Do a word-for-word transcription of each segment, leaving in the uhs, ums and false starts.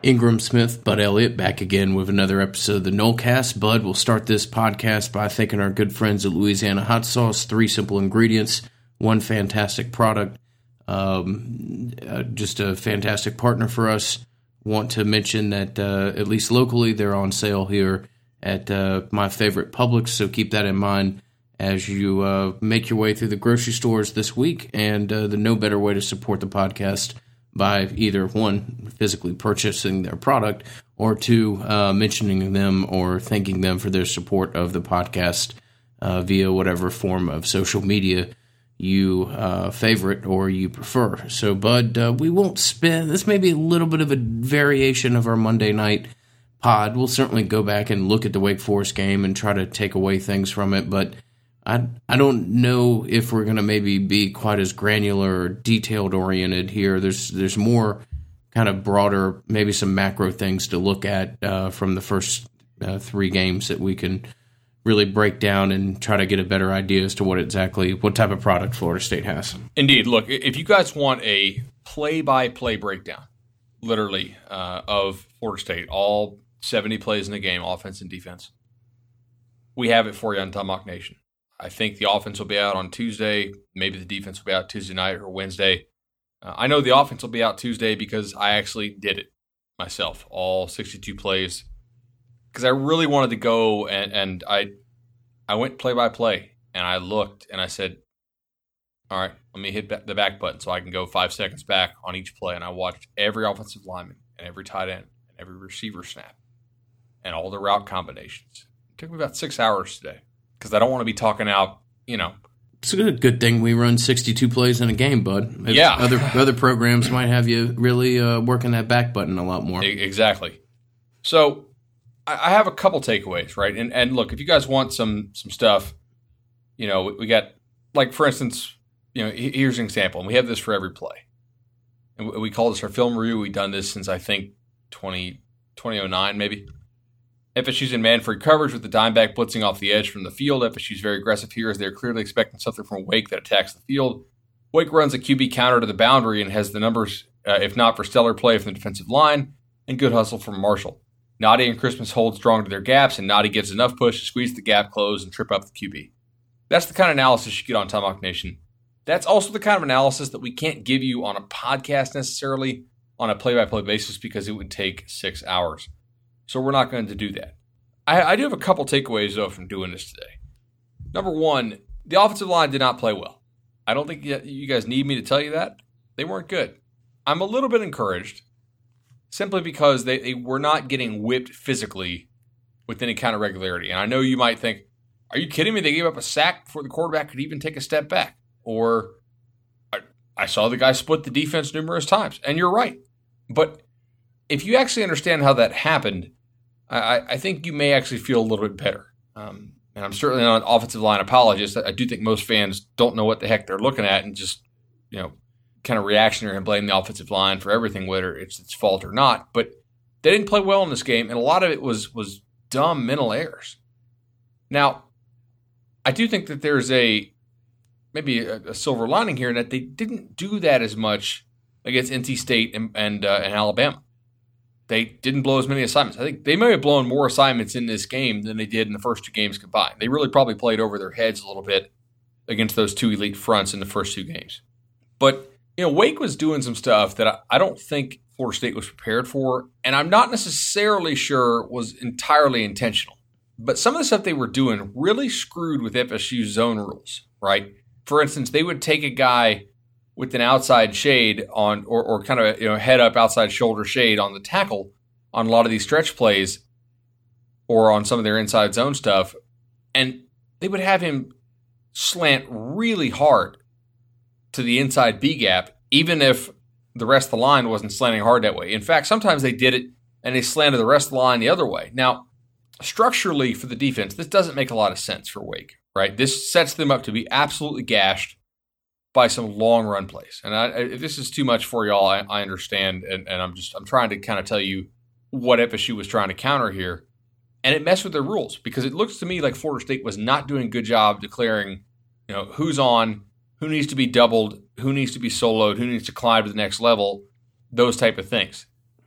Ingram Smith, Bud Elliott, back again with another episode of the Nolecast. Bud, we'll start this podcast by thanking our good friends at Louisiana Hot Sauce. Three simple ingredients, one fantastic product. Um, uh, just a fantastic partner for us. Want to mention that, uh, at least locally, they're on sale here at uh, my favorite Publix, so keep that in mind as you uh, make your way through the grocery stores this week. And uh, the no better way to support the podcast by either, one, physically purchasing their product, or two, uh, mentioning them or thanking them for their support of the podcast uh, via whatever form of social media you uh, favorite or you prefer. So, Bud, uh, we won't spend, this may be a little bit of a variation of our Monday night pod. We'll certainly go back and look at the Wake Forest game and try to take away things from it, but I I don't know if we're going to maybe be quite as granular or detailed oriented here. There's there's more kind of broader, maybe some macro things to look at uh, from the first uh, three games that we can really break down and try to get a better idea as to what exactly, what type of product Florida State has. Indeed. Look, if you guys want a play-by-play breakdown, literally, uh, of Florida State, all seventy plays in the game, offense and defense, we have it for you on Tomahawk Nation. I think the offense will be out on Tuesday. Maybe the defense will be out Tuesday night or Wednesday. Uh, I know the offense will be out Tuesday because I actually did it myself, all sixty-two plays, because I really wanted to go and, and I I went play-by-play, and I looked, and I said, all right, let me hit the back button so I can go five seconds back on each play, and I watched every offensive lineman and every tight end and every receiver snap and all the route combinations. It took me about six hours today. Because I don't want to be talking out, you know. It's a good, good thing we run sixty-two plays in a game, Bud. If yeah. Other other programs might have you really uh, working that back button a lot more. Exactly. So I have a couple takeaways, right? And and look, if you guys want some some stuff, you know, we, we got, like, for instance, you know, here's an example. And we have this for every play. And we call this our film review. We've done this since, I think, twenty, twenty oh nine maybe. F S U's in man-free coverage with the dime back blitzing off the edge from the field. F S U's very aggressive here as they're clearly expecting something from Wake that attacks the field. Wake runs a Q B counter to the boundary and has the numbers, uh, if not for stellar play from the defensive line, and good hustle from Marshall. Noddy and Christmas hold strong to their gaps, and Noddy gives enough push to squeeze the gap close and trip up the Q B. That's the kind of analysis you get on Tomahawk Nation. That's also the kind of analysis that we can't give you on a podcast necessarily on a play-by-play basis because it would take six hours. So we're not going to do that. I, I do have a couple takeaways, though, from doing this today. Number one, the offensive line did not play well. I don't think you guys need me to tell you that. They weren't good. I'm a little bit encouraged simply because they, they were not getting whipped physically with any kind of regularity. And I know you might think, are you kidding me? They gave up a sack before the quarterback could even take a step back. Or I, I saw the guy split the defense numerous times. And you're right. But if you actually understand how that happened, I, I think you may actually feel a little bit better. Um, and I'm certainly not an offensive line apologist. I do think most fans don't know what the heck they're looking at and just, you know, kind of reactionary and blame the offensive line for everything, whether it's its fault or not. But they didn't play well in this game, and a lot of it was was dumb mental errors. Now, I do think that there's a maybe a, a silver lining here in that they didn't do that as much against N C State and and, uh, and Alabama. They didn't blow as many assignments. I think they may have blown more assignments in this game than they did in the first two games combined. They really probably played over their heads a little bit against those two elite fronts in the first two games. But, you know, Wake was doing some stuff that I, I don't think Florida State was prepared for, and I'm not necessarily sure was entirely intentional. But some of the stuff they were doing really screwed with F S U's zone rules, right? For instance, they would take a guy with an outside shade on, or, or kind of, you know, head up outside shoulder shade on the tackle on a lot of these stretch plays or on some of their inside zone stuff. And they would have him slant really hard to the inside B gap, even if the rest of the line wasn't slanting hard that way. In fact, sometimes they did it and they slanted the rest of the line the other way. Now, structurally for the defense, this doesn't make a lot of sense for Wake, right? This sets them up to be absolutely gashed by some long run plays. And I, if this is too much for y'all, I, I understand. And, and I'm just, I'm trying to kind of tell you what F S U was trying to counter here. And it messed with their rules because it looks to me like Florida State was not doing a good job declaring, you know, who's on, who needs to be doubled, who needs to be soloed, who needs to climb to the next level, those type of things.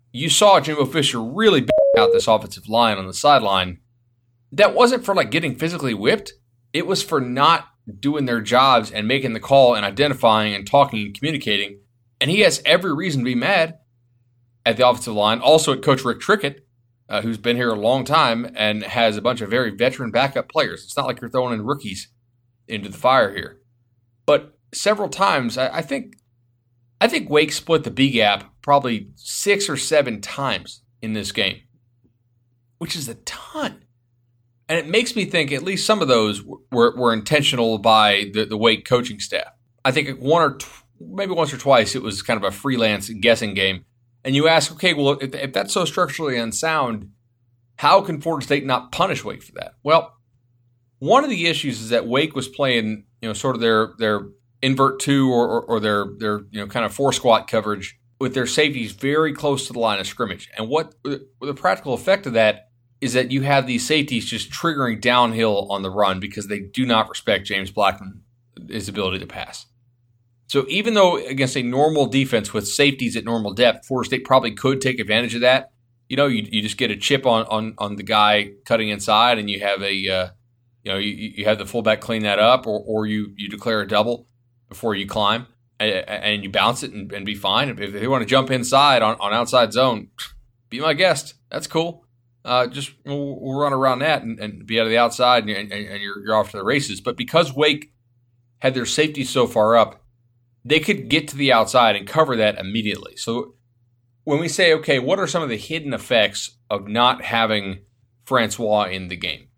you saw Jimbo Fisher really b- out this offensive line on the sideline. That wasn't for like getting physically whipped. It was for not doing their jobs and making the call and identifying and talking and communicating. And he has every reason to be mad at the offensive line. Also at Coach Rick Trickett, uh, who's been here a long time and has a bunch of very veteran backup players. It's not like you're throwing in rookies into the fire here. But several times, I, I think I think Wake split the B gap probably six or seven times in this game, which is a ton. And it makes me think at least some of those were, were intentional by the, the Wake coaching staff. I think one or tw- maybe once or twice it was kind of a freelance guessing game. And you ask, okay, well, if, if that's so structurally unsound, how can Florida State not punish Wake for that? Well, one of the issues is that Wake was playing, you know, sort of their their invert two or, or, or their their you know kind of four squat coverage with their safeties very close to the line of scrimmage. And what the practical effect of that is that you have these safeties just triggering downhill on the run because they do not respect James Blackman, his ability to pass. So even though against a normal defense with safeties at normal depth, Florida State probably could take advantage of that. You know, you you just get a chip on on, on the guy cutting inside, and you have a uh, you know you, you have the fullback clean that up, or or you you declare a double before you climb, and, and you bounce it and, and be fine. If they want to jump inside on, on outside zone, be my guest. That's cool. Uh, just we'll, we'll run around that and, and be out of the outside, and, and, and you're you're off to the races. But because Wake had their safety so far up, they could get to the outside and cover that immediately. So when we say, okay, what are some of the hidden effects of not having Francois in the game?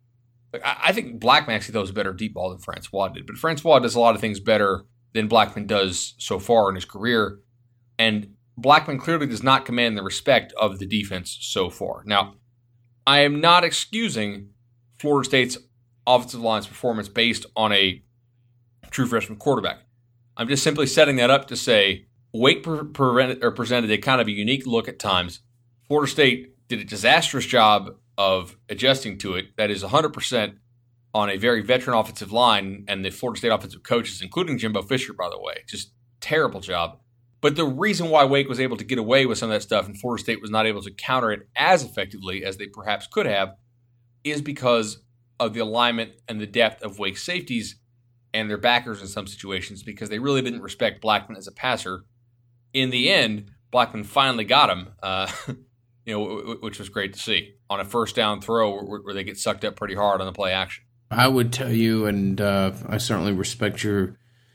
I, I think Blackman actually throws a better deep ball than Francois did, but Francois does a lot of things better than Blackman does so far in his career, and Blackman clearly does not command the respect of the defense so far. Now, I am not excusing Florida State's offensive line's performance based on a true freshman quarterback. I'm just simply setting that up to say Wake pre- prevented, or presented a kind of a unique look at times. Florida State did a disastrous job of adjusting to it. That is one hundred percent on a very veteran offensive line and the Florida State offensive coaches, including Jimbo Fisher, by the way. Just terrible job. But the reason why Wake was able to get away with some of that stuff and Florida State was not able to counter it as effectively as they perhaps could have is because of the alignment and the depth of Wake's safeties and their backers in some situations, because they really didn't respect Blackman as a passer. In the end, Blackman finally got him, uh, you know, which was great to see on a first down throw where, where they get sucked up pretty hard on the play action. I would tell you, and uh, I certainly respect your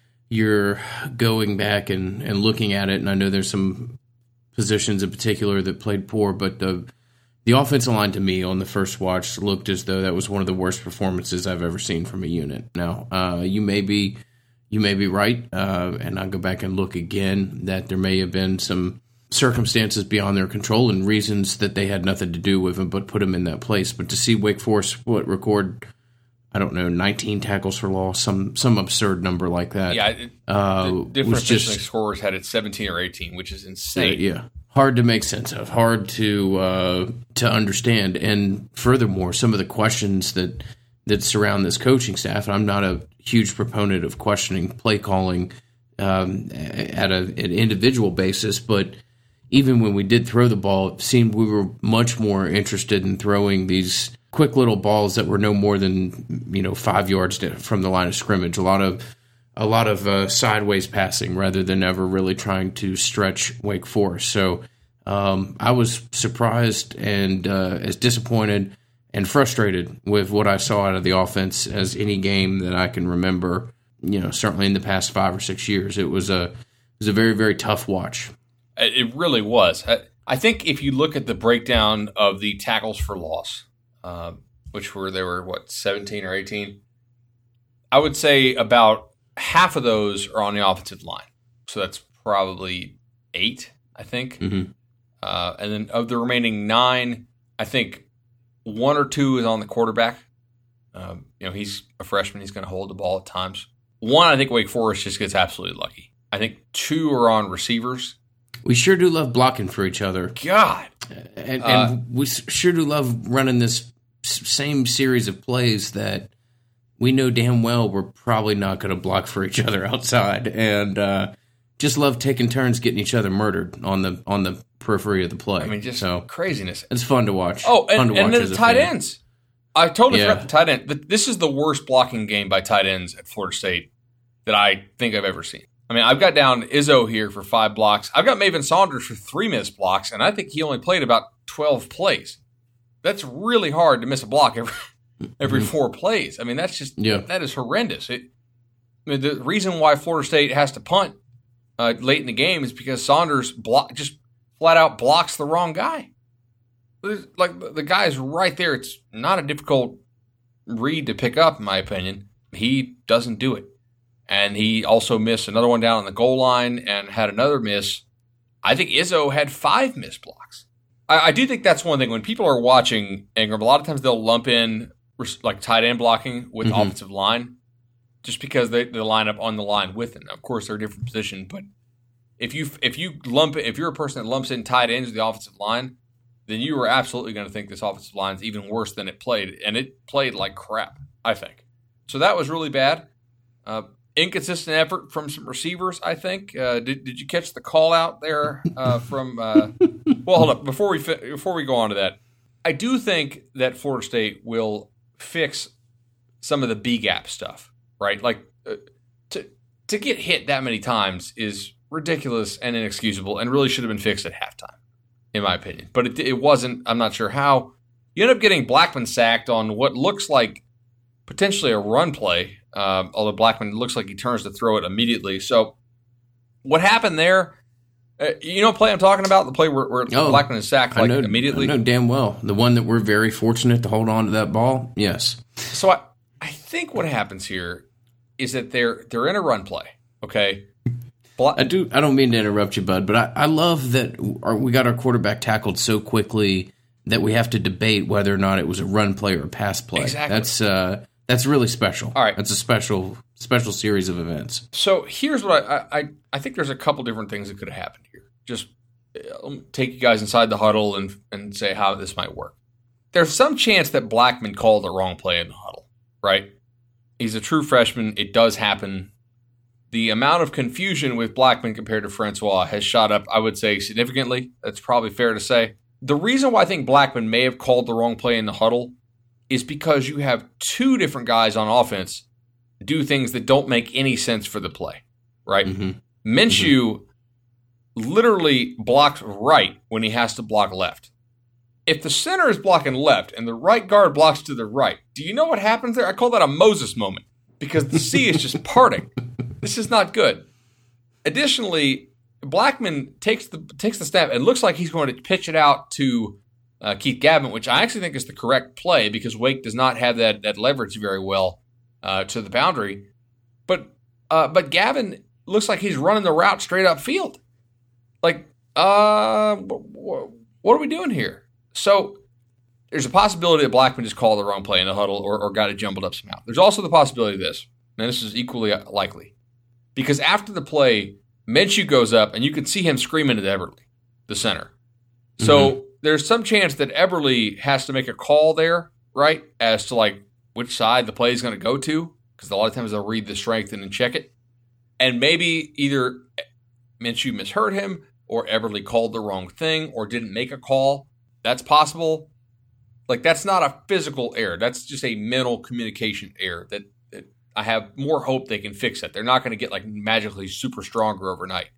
your going back and, and looking at it, and I know there's some positions in particular that played poor, but the the offensive line to me on the first watch looked as though that was one of the worst performances I've ever seen from a unit. Now, uh, you may be you may be right, uh, and I'll go back and look again that there may have been some circumstances beyond their control and reasons that they had nothing to do with them, but put them in that place. But to see Wake Forest what record, I don't know, nineteen tackles for loss, some some absurd number like that. Yeah, it, uh, the different just, scorers had it seventeen or eighteen, which is insane. Uh, yeah, hard to make sense of, hard to uh, to understand, and furthermore, some of the questions that that surround this coaching staff. And I'm not a huge proponent of questioning play calling um, at a, an individual basis, but even when we did throw the ball, it seemed we were much more interested in throwing these quick little balls that were no more than, you know, five yards to, from the line of scrimmage. A lot of a lot of uh, sideways passing rather than ever really trying to stretch Wake Forest. So um, I was surprised and uh, as disappointed and frustrated with what I saw out of the offense as any game that I can remember. You know, certainly in the past five or six years, it was a it was a very very tough watch. It really was. I think if you look at the breakdown of the tackles for loss, uh, which were, they were, what, seventeen or eighteen? I would say about half of those are on the offensive line. So that's probably eight, I think. Mm-hmm. Uh, and then of the remaining nine, I think one or two is on the quarterback. Um, you know, he's a freshman. He's going to hold the ball at times. One, I think Wake Forest just gets absolutely lucky. I think two are on receivers. We sure do love blocking for each other. God. And, and uh, we sure do love running this same series of plays that we know damn well we're probably not going to block for each other outside. And, uh, just love taking turns getting each other murdered on the on the periphery of the play. I mean, just so, craziness. It's fun to watch. Oh, and, fun to and watch then the tight fan. ends. I totally Yeah. forgot the tight end. This is the worst blocking game by tight ends at Florida State that I think I've ever seen. I mean, I've got down Izzo here for five blocks. I've got Maven Saunders for three missed blocks, and I think he only played about twelve plays. That's really hard to miss a block every every Mm-hmm. four plays. I mean, that's just Yeah. that is horrendous. It, I mean, the reason why Florida State has to punt uh, late in the game is because Saunders block just flat out blocks the wrong guy. There's, like the guy's right there. It's not a difficult read to pick up, in my opinion. He doesn't do it. And he also missed another one down on the goal line and had another miss. I think Izzo had five missed blocks. I, I do think that's one thing. When people are watching Ingram, a lot of times they'll lump in like tight end blocking with Mm-hmm. offensive line just because they, they line up on the line with it. Of course, they're a different position, but if you if you lump it, if you're a person that lumps in tight ends with the offensive line, then you are absolutely going to think this offensive line is even worse than it played. And it played like crap, I think. So that was really bad. Uh, inconsistent effort from some receivers, I think. Uh, did Did you catch the call out there uh, from? Uh, well, hold up before we fi- before we go on to that. I do think that Florida State will fix some of the B gap stuff, right? Like uh, to to get hit that many times is ridiculous and inexcusable, and really should have been fixed at halftime, in my opinion. But it, it wasn't. I'm not sure how. You end up getting Blackman sacked on what looks like potentially a run play. Um, although Blackman looks like he turns to throw it immediately. So what happened there, uh, you know what play I'm talking about? The play where, where Oh, Blackman is sacked like I know, immediately? I know damn well. The one that we're very fortunate to hold on to that ball, yes. So I, I think what happens here is that they're they're in a run play, okay? Bla- I do. I don't mean to interrupt you, Bud, but I, I love that our, we got our quarterback tackled so quickly that we have to debate whether or not it was a run play or a pass play. Exactly. That's uh, that's really special. All right. That's a special special series of events. So here's what I, I I think there's a couple different things that could have happened here. Just uh, take you guys inside the huddle and and say how this might work. There's some chance that Blackman called the wrong play in the huddle, right? He's a true freshman. It does happen. The amount of confusion with Blackman compared to Francois has shot up, I would say, significantly. That's probably fair to say. The reason why I think Blackman may have called the wrong play in the huddle is because you have two different guys on offense do things that don't make any sense for the play, right? Mm-hmm. Minshew literally blocks right when he has to block left. If the center is blocking left and the right guard blocks to the right, do you know what happens there? I call that a Moses moment because the sea is just parting. This is not good. Additionally, Blackman takes the takes the snap and looks like he's going to pitch it out to uh, Keith Gavin, which I actually think is the correct play because Wake does not have that that leverage very well uh, to the boundary. But uh, but Gavin looks like he's running the route straight up field. Like, uh, what are we doing here? So there's a possibility that Blackman just called the wrong play in the huddle or, or got it jumbled up somehow. There's also the possibility of this, and this is equally likely. Because after the play, Minshew goes up, and you can see him screaming at Eberle, the center. So mm-hmm. there's some chance that Eberle has to make a call there, right, as to like which side the play is going to go to, because a lot of times they'll read the strength and then check it. And maybe either Minshew misheard him, or Eberle called the wrong thing, or didn't make a call. That's possible. Like, that's not a physical error. That's just a mental communication error that, that I have more hope they can fix it. They're not going to get, like, magically super stronger overnight.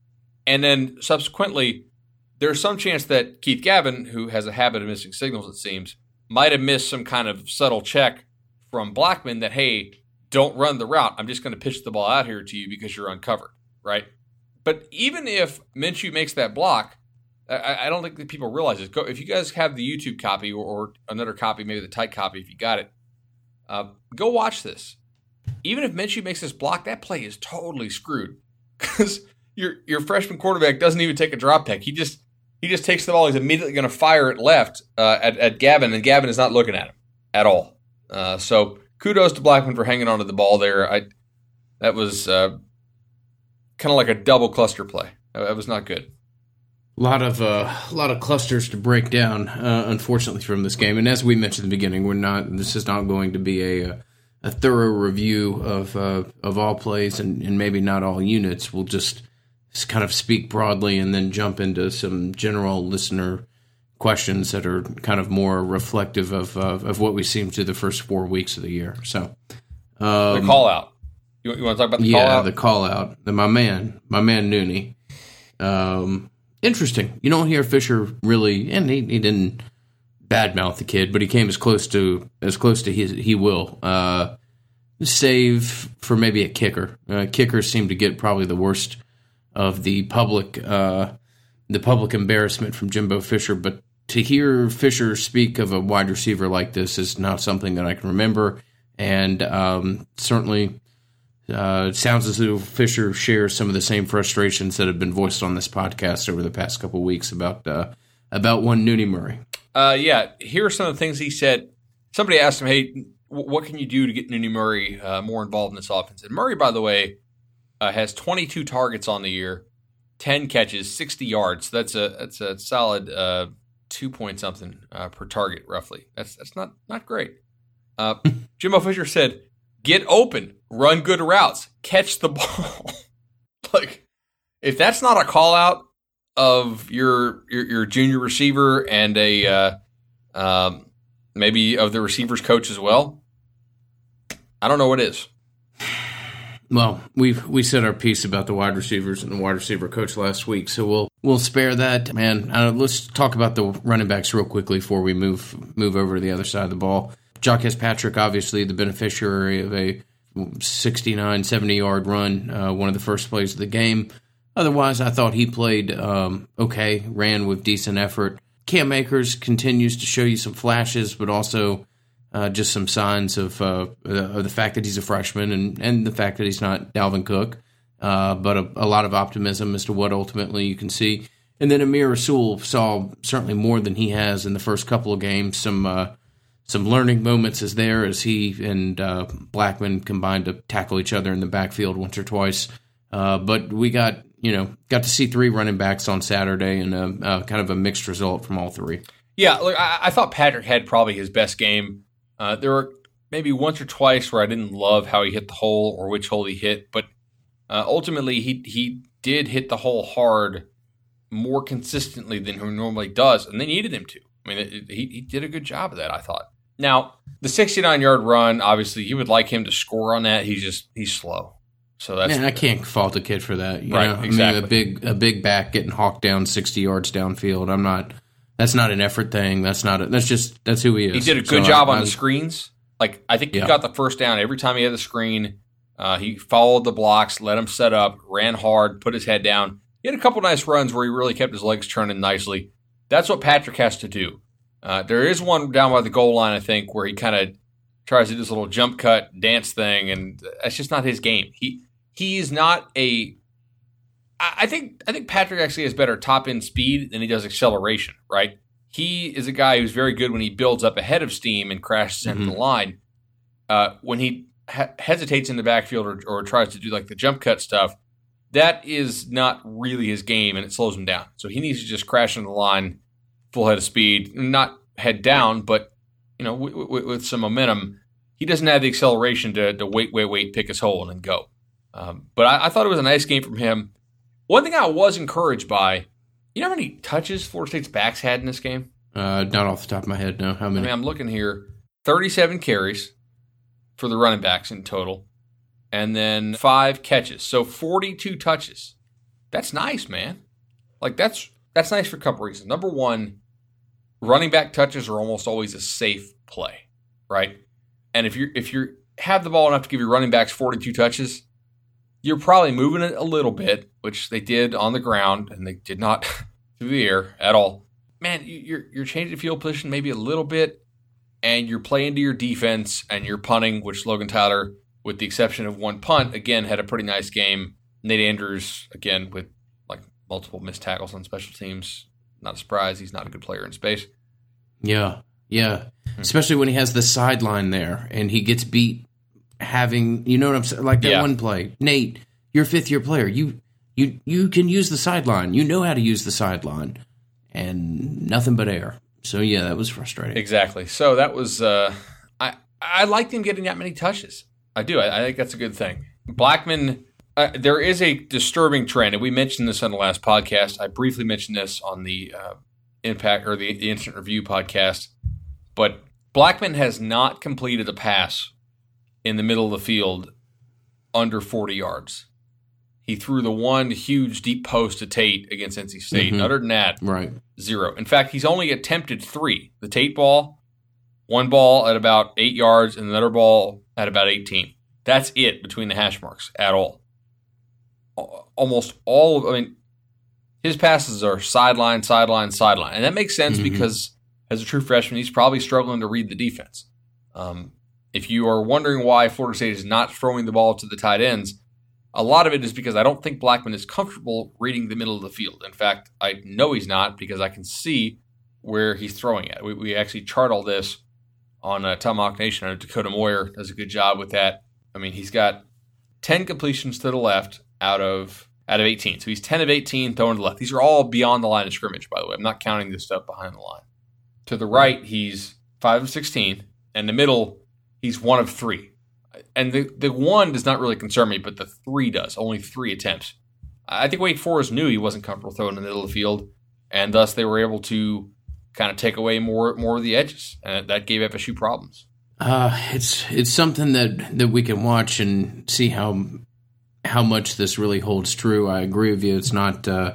And then, subsequently, there's some chance that Keith Gavin, who has a habit of missing signals, it seems, might have missed some kind of subtle check from Blackman that, hey, don't run the route. I'm just going to pitch the ball out here to you because you're uncovered, right? But even if Minshew makes that block, I, I don't think that people realize this. Go, if you guys have the YouTube copy or, or another copy, maybe the tight copy if you got it, uh, go watch this. Even if Minshew makes this block, that play is totally screwed because your your freshman quarterback doesn't even take a drop back. He just he just takes the ball. He's immediately going to fire it left uh, at, at Gavin, and Gavin is not looking at him at all. Uh, so kudos to Blackman for hanging onto the ball there. I that was uh, kind of like a double cluster play. That was not good. A lot of uh, a lot of clusters to break down, uh, unfortunately, from this game. And as we mentioned in the beginning, we're not. This is not going to be a a thorough review of uh, of all plays and, and maybe not all units. We'll just kind of speak broadly and then jump into some general listener questions that are kind of more reflective of uh, of what we've seen through the first four weeks of the year. So um, the call out. You, you want to talk about the yeah, call out? the call out. The, my man, my man Nooney. Um, interesting. You don't hear Fisher really, and he, he didn't badmouth the kid, but he came as close to as close to his he will. Uh, save for maybe a kicker. Uh, kickers seem to get probably the worst of the public uh, the public embarrassment from Jimbo Fisher, but to hear Fisher speak of a wide receiver like this is not something that I can remember, and um, certainly uh, it sounds as though Fisher shares some of the same frustrations that have been voiced on this podcast over the past couple of weeks about uh, about one Nooney Murray. Uh, yeah, here are some of the things he said. Somebody asked him, hey, what can you do to get Nooney Murray uh, more involved in this offense? And Murray, by the way, uh, has twenty-two targets on the year, ten catches, sixty yards. That's a that's a solid uh, two point something uh, per target, roughly. That's that's not not great. Uh, Jimbo Fisher said, "Get open, run good routes, catch the ball." Like, if that's not a call out of your your, your junior receiver and a uh, um, maybe of the receivers coach as well, I don't know what is. Well, we we said our piece about the wide receivers and the wide receiver coach last week, so we'll we'll spare that. Man, uh, let's talk about the running backs real quickly before we move move over to the other side of the ball. Jacques Patrick, obviously the beneficiary of a sixty-nine, seventy-yard run, uh, one of the first plays of the game. Otherwise, I thought he played um, okay, ran with decent effort. Cam Akers continues to show you some flashes, but also Uh, just some signs of, uh, of the fact that he's a freshman and, and the fact that he's not Dalvin Cook, uh, but a, a lot of optimism as to what ultimately you can see. And then Amir Rasul saw certainly more than he has in the first couple of games. Some uh, some learning moments is there as he and uh, Blackman combined to tackle each other in the backfield once or twice. Uh, but we got you know got to see three running backs on Saturday and a, a kind of a mixed result from all three. Yeah, look, I, I thought Patrick had probably his best game. Uh, there were maybe once or twice where I didn't love how he hit the hole or which hole he hit, but uh, ultimately he he did hit the hole hard more consistently than he normally does, and they needed him to. I mean, it, it, he, he did a good job of that, I thought. Now, the sixty-nine-yard run, obviously, you would like him to score on that. He's just he's slow. So that's Man, I can't fault a kid for that. You right, know? exactly. I mean, a big a big back getting hawked down sixty yards downfield. I'm not. That's not an effort thing. That's not. A, that's just. That's who he is. He did a good so job I, on I, the screens. Like, I think he yeah. got the first down every time he had the screen. Uh, he followed the blocks, let him set up, ran hard, put his head down. He had a couple nice runs where he really kept his legs turning nicely. That's what Patrick has to do. Uh, there is one down by the goal line, I think, where he kind of tries to do this little jump cut dance thing, and that's just not his game. He he is not a. I think I think Patrick actually has better top end speed than he does acceleration. Right. He is a guy who's very good when he builds up ahead of steam and crashes into mm-hmm. the line. Uh, when he ha- hesitates in the backfield or, or tries to do like the jump cut stuff, that is not really his game, and it slows him down. So he needs to just crash into the line, full head of speed, not head down, but you know, w- w- with some momentum. He doesn't have the acceleration to, to wait, wait, wait, pick his hole, and then go. Um, but I, I thought it was a nice game from him. One thing I was encouraged by. You know how many touches Florida State's backs had in this game? Uh, not off the top of my head, no. How many? I mean, I'm looking here. thirty-seven carries for the running backs in total. And then five catches. So forty-two touches. That's nice, man. Like, that's that's nice for a couple reasons. Number one, running back touches are almost always a safe play, right? And if you if you have the ball enough to give your running backs forty-two touches, you're probably moving it a little bit, which they did on the ground, and they did not through the air at all. Man, you're you're changing the field position maybe a little bit, and you're playing to your defense, and you're punting, which Logan Tyler, with the exception of one punt, again, had a pretty nice game. Nate Andrews, again, with like multiple missed tackles on special teams. Not a surprise. He's not a good player in space. Yeah, yeah. Hmm. Especially when he has the sideline there, and he gets beat having, you know what I'm saying? Like that yeah. one play. Nate, you're a fifth-year player. You you you can use the sideline. You know how to use the sideline. And nothing but air. So, yeah, that was frustrating. Exactly. So that was uh, – I, I liked him getting that many touches. I do. I, I think that's a good thing. Blackman Uh, there is a disturbing trend, and we mentioned this on the last podcast. I briefly mentioned this on the uh, Impact or the, the Instant Review podcast, but Blackmon has not completed a pass in the middle of the field under forty yards. He threw the one huge deep post to Tate against N C State. Mm-hmm. And other than that, right. zero. In fact, he's only attempted three. The Tate ball, one ball at about eight yards, and another ball at about eighteen. That's it between the hash marks at all. Almost all of, I mean, his passes are sideline, sideline, sideline. And that makes sense mm-hmm. because as a true freshman, he's probably struggling to read the defense. Um, if you are wondering why Florida State is not throwing the ball to the tight ends, a lot of it is because I don't think Blackmon is comfortable reading the middle of the field. In fact, I know he's not because I can see where he's throwing it. We, we actually chart all this on uh, Tomahawk Nation. I know Dakota Moyer does a good job with that. I mean, he's got ten completions to the left out of out of eighteen. So he's ten of eighteen throwing to the left. These are all beyond the line of scrimmage, by the way. I'm not counting this stuff behind the line. To the right, he's five of sixteen. And the middle, he's one of three. And the, the one does not really concern me, but the three does. Only three attempts. I think Wake Forest knew he wasn't comfortable throwing in the middle of the field, and thus they were able to kind of take away more more of the edges. And that gave F S U problems. Uh, it's it's something that, that we can watch and see how how much this really holds true. I agree with you. It's not, uh,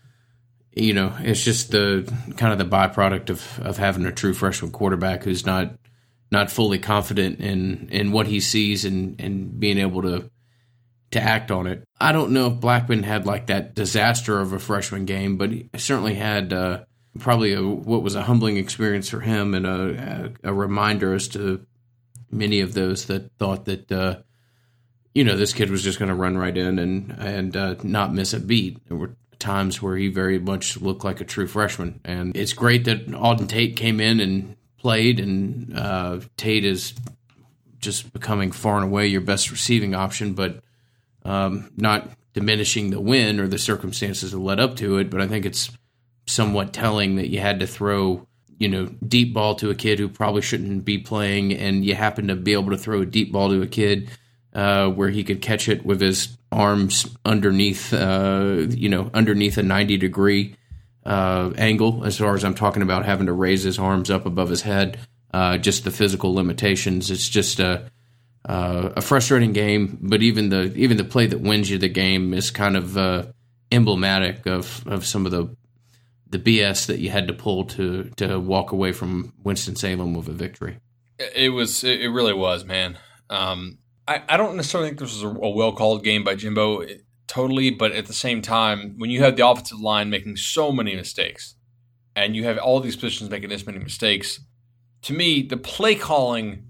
you know, it's just the kind of the byproduct of, of having a true freshman quarterback who's not not fully confident in, in what he sees and, and being able to to act on it. I don't know if Blackmon had like that disaster of a freshman game, but he certainly had uh, probably a, what was a humbling experience for him and a, a, a reminder as to many of those that thought that, uh, you know, this kid was just going to run right in and, and uh, not miss a beat. There were times where he very much looked like a true freshman. And it's great that Auden Tate came in and played, and uh, Tate is just becoming far and away your best receiving option, but um, not diminishing the win or the circumstances that led up to it. But I think it's somewhat telling that you had to throw, you know, deep ball to a kid who probably shouldn't be playing, and you happen to be able to throw a deep ball to a kid uh, where he could catch it with his arms underneath, uh, you know, underneath a ninety degree uh, angle. As far as I'm talking about having to raise his arms up above his head, uh, just the physical limitations. It's just a uh, a frustrating game. But even the even the play that wins you the game is kind of uh, emblematic of of some of the the B S that you had to pull to to walk away from Winston-Salem with a victory. It was, it really was, man. Um, I, I don't necessarily think this was a, a well-called game by Jimbo totally, but at the same time, when you have the offensive line making so many mistakes and you have all these positions making this many mistakes, to me, the play calling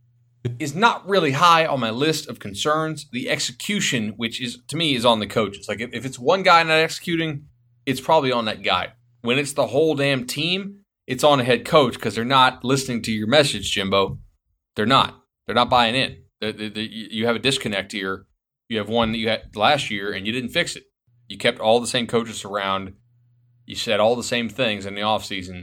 is not really high on my list of concerns. The execution, which is, to me, is on the coaches. Like if, if it's one guy not executing, it's probably on that guy. When it's the whole damn team, it's on a head coach because they're not listening to your message, Jimbo. They're not. They're not buying in. The, the, the, you have a disconnect here. You have one that you had last year, and you didn't fix it. You kept all the same coaches around. You said all the same things in the offseason.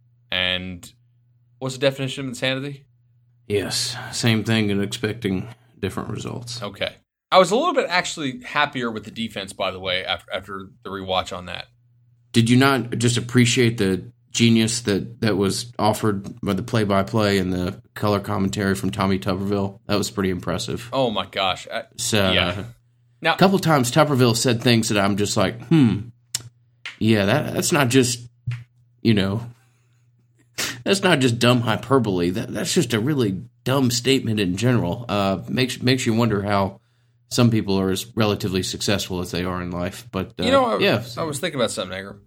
And what's the definition of insanity? Yes, same thing and expecting different results. Okay. I was a little bit actually happier with the defense, by the way, after after the rewatch on that. Did you not just appreciate the genius that, that was offered by the play-by-play and the color commentary from Tommy Tuberville? That was pretty impressive. Oh, my gosh. I, so, yeah. Now, a couple times Tuberville said things that I'm just like, hmm, yeah, that that's not just, you know, that's not just dumb hyperbole. That That's just a really dumb statement in general. Uh, makes makes you wonder how some people are as relatively successful as they are in life. But uh, you know, I, yeah. I was thinking about something, Edgar.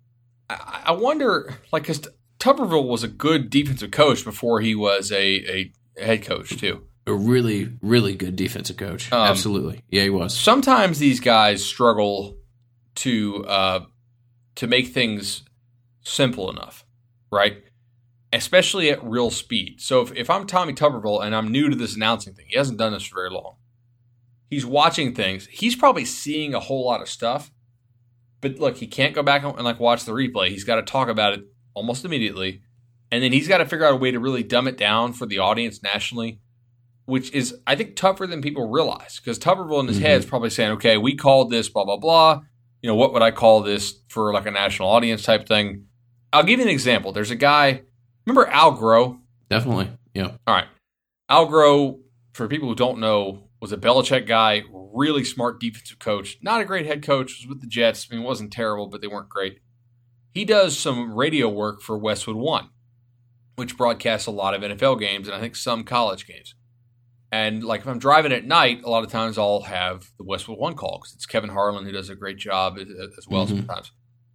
I, I wonder, like, because Tuberville was a good defensive coach before he was a, a head coach, too. A really, really good defensive coach. Um, Absolutely. Yeah, he was. Sometimes these guys struggle to uh, to make things simple enough, right? Especially at real speed. So if, if I'm Tommy Tuberville and I'm new to this announcing thing, he hasn't done this for very long. He's watching things. He's probably seeing a whole lot of stuff. But look, he can't go back and like watch the replay. He's got to talk about it almost immediately. And then he's got to figure out a way to really dumb it down for the audience nationally which is, I think, tougher than people realize. Because Tuberville in his mm-hmm. head is probably saying, okay, we called this blah, blah, blah. You know, what would I call this for like a national audience type thing? I'll give you an example. There's a guy, remember Al Groh? Definitely, yeah. All right. Al Groh, for people who don't know, was a Belichick guy, really smart defensive coach. Not a great head coach, was with the Jets. I mean, it wasn't terrible, but they weren't great. He does some radio work for Westwood One, which broadcasts a lot of N F L games and I think some college games. And like if I'm driving at night, a lot of times I'll have the Westwood One call because it's Kevin Harlan who does a great job as well mm-hmm. sometimes.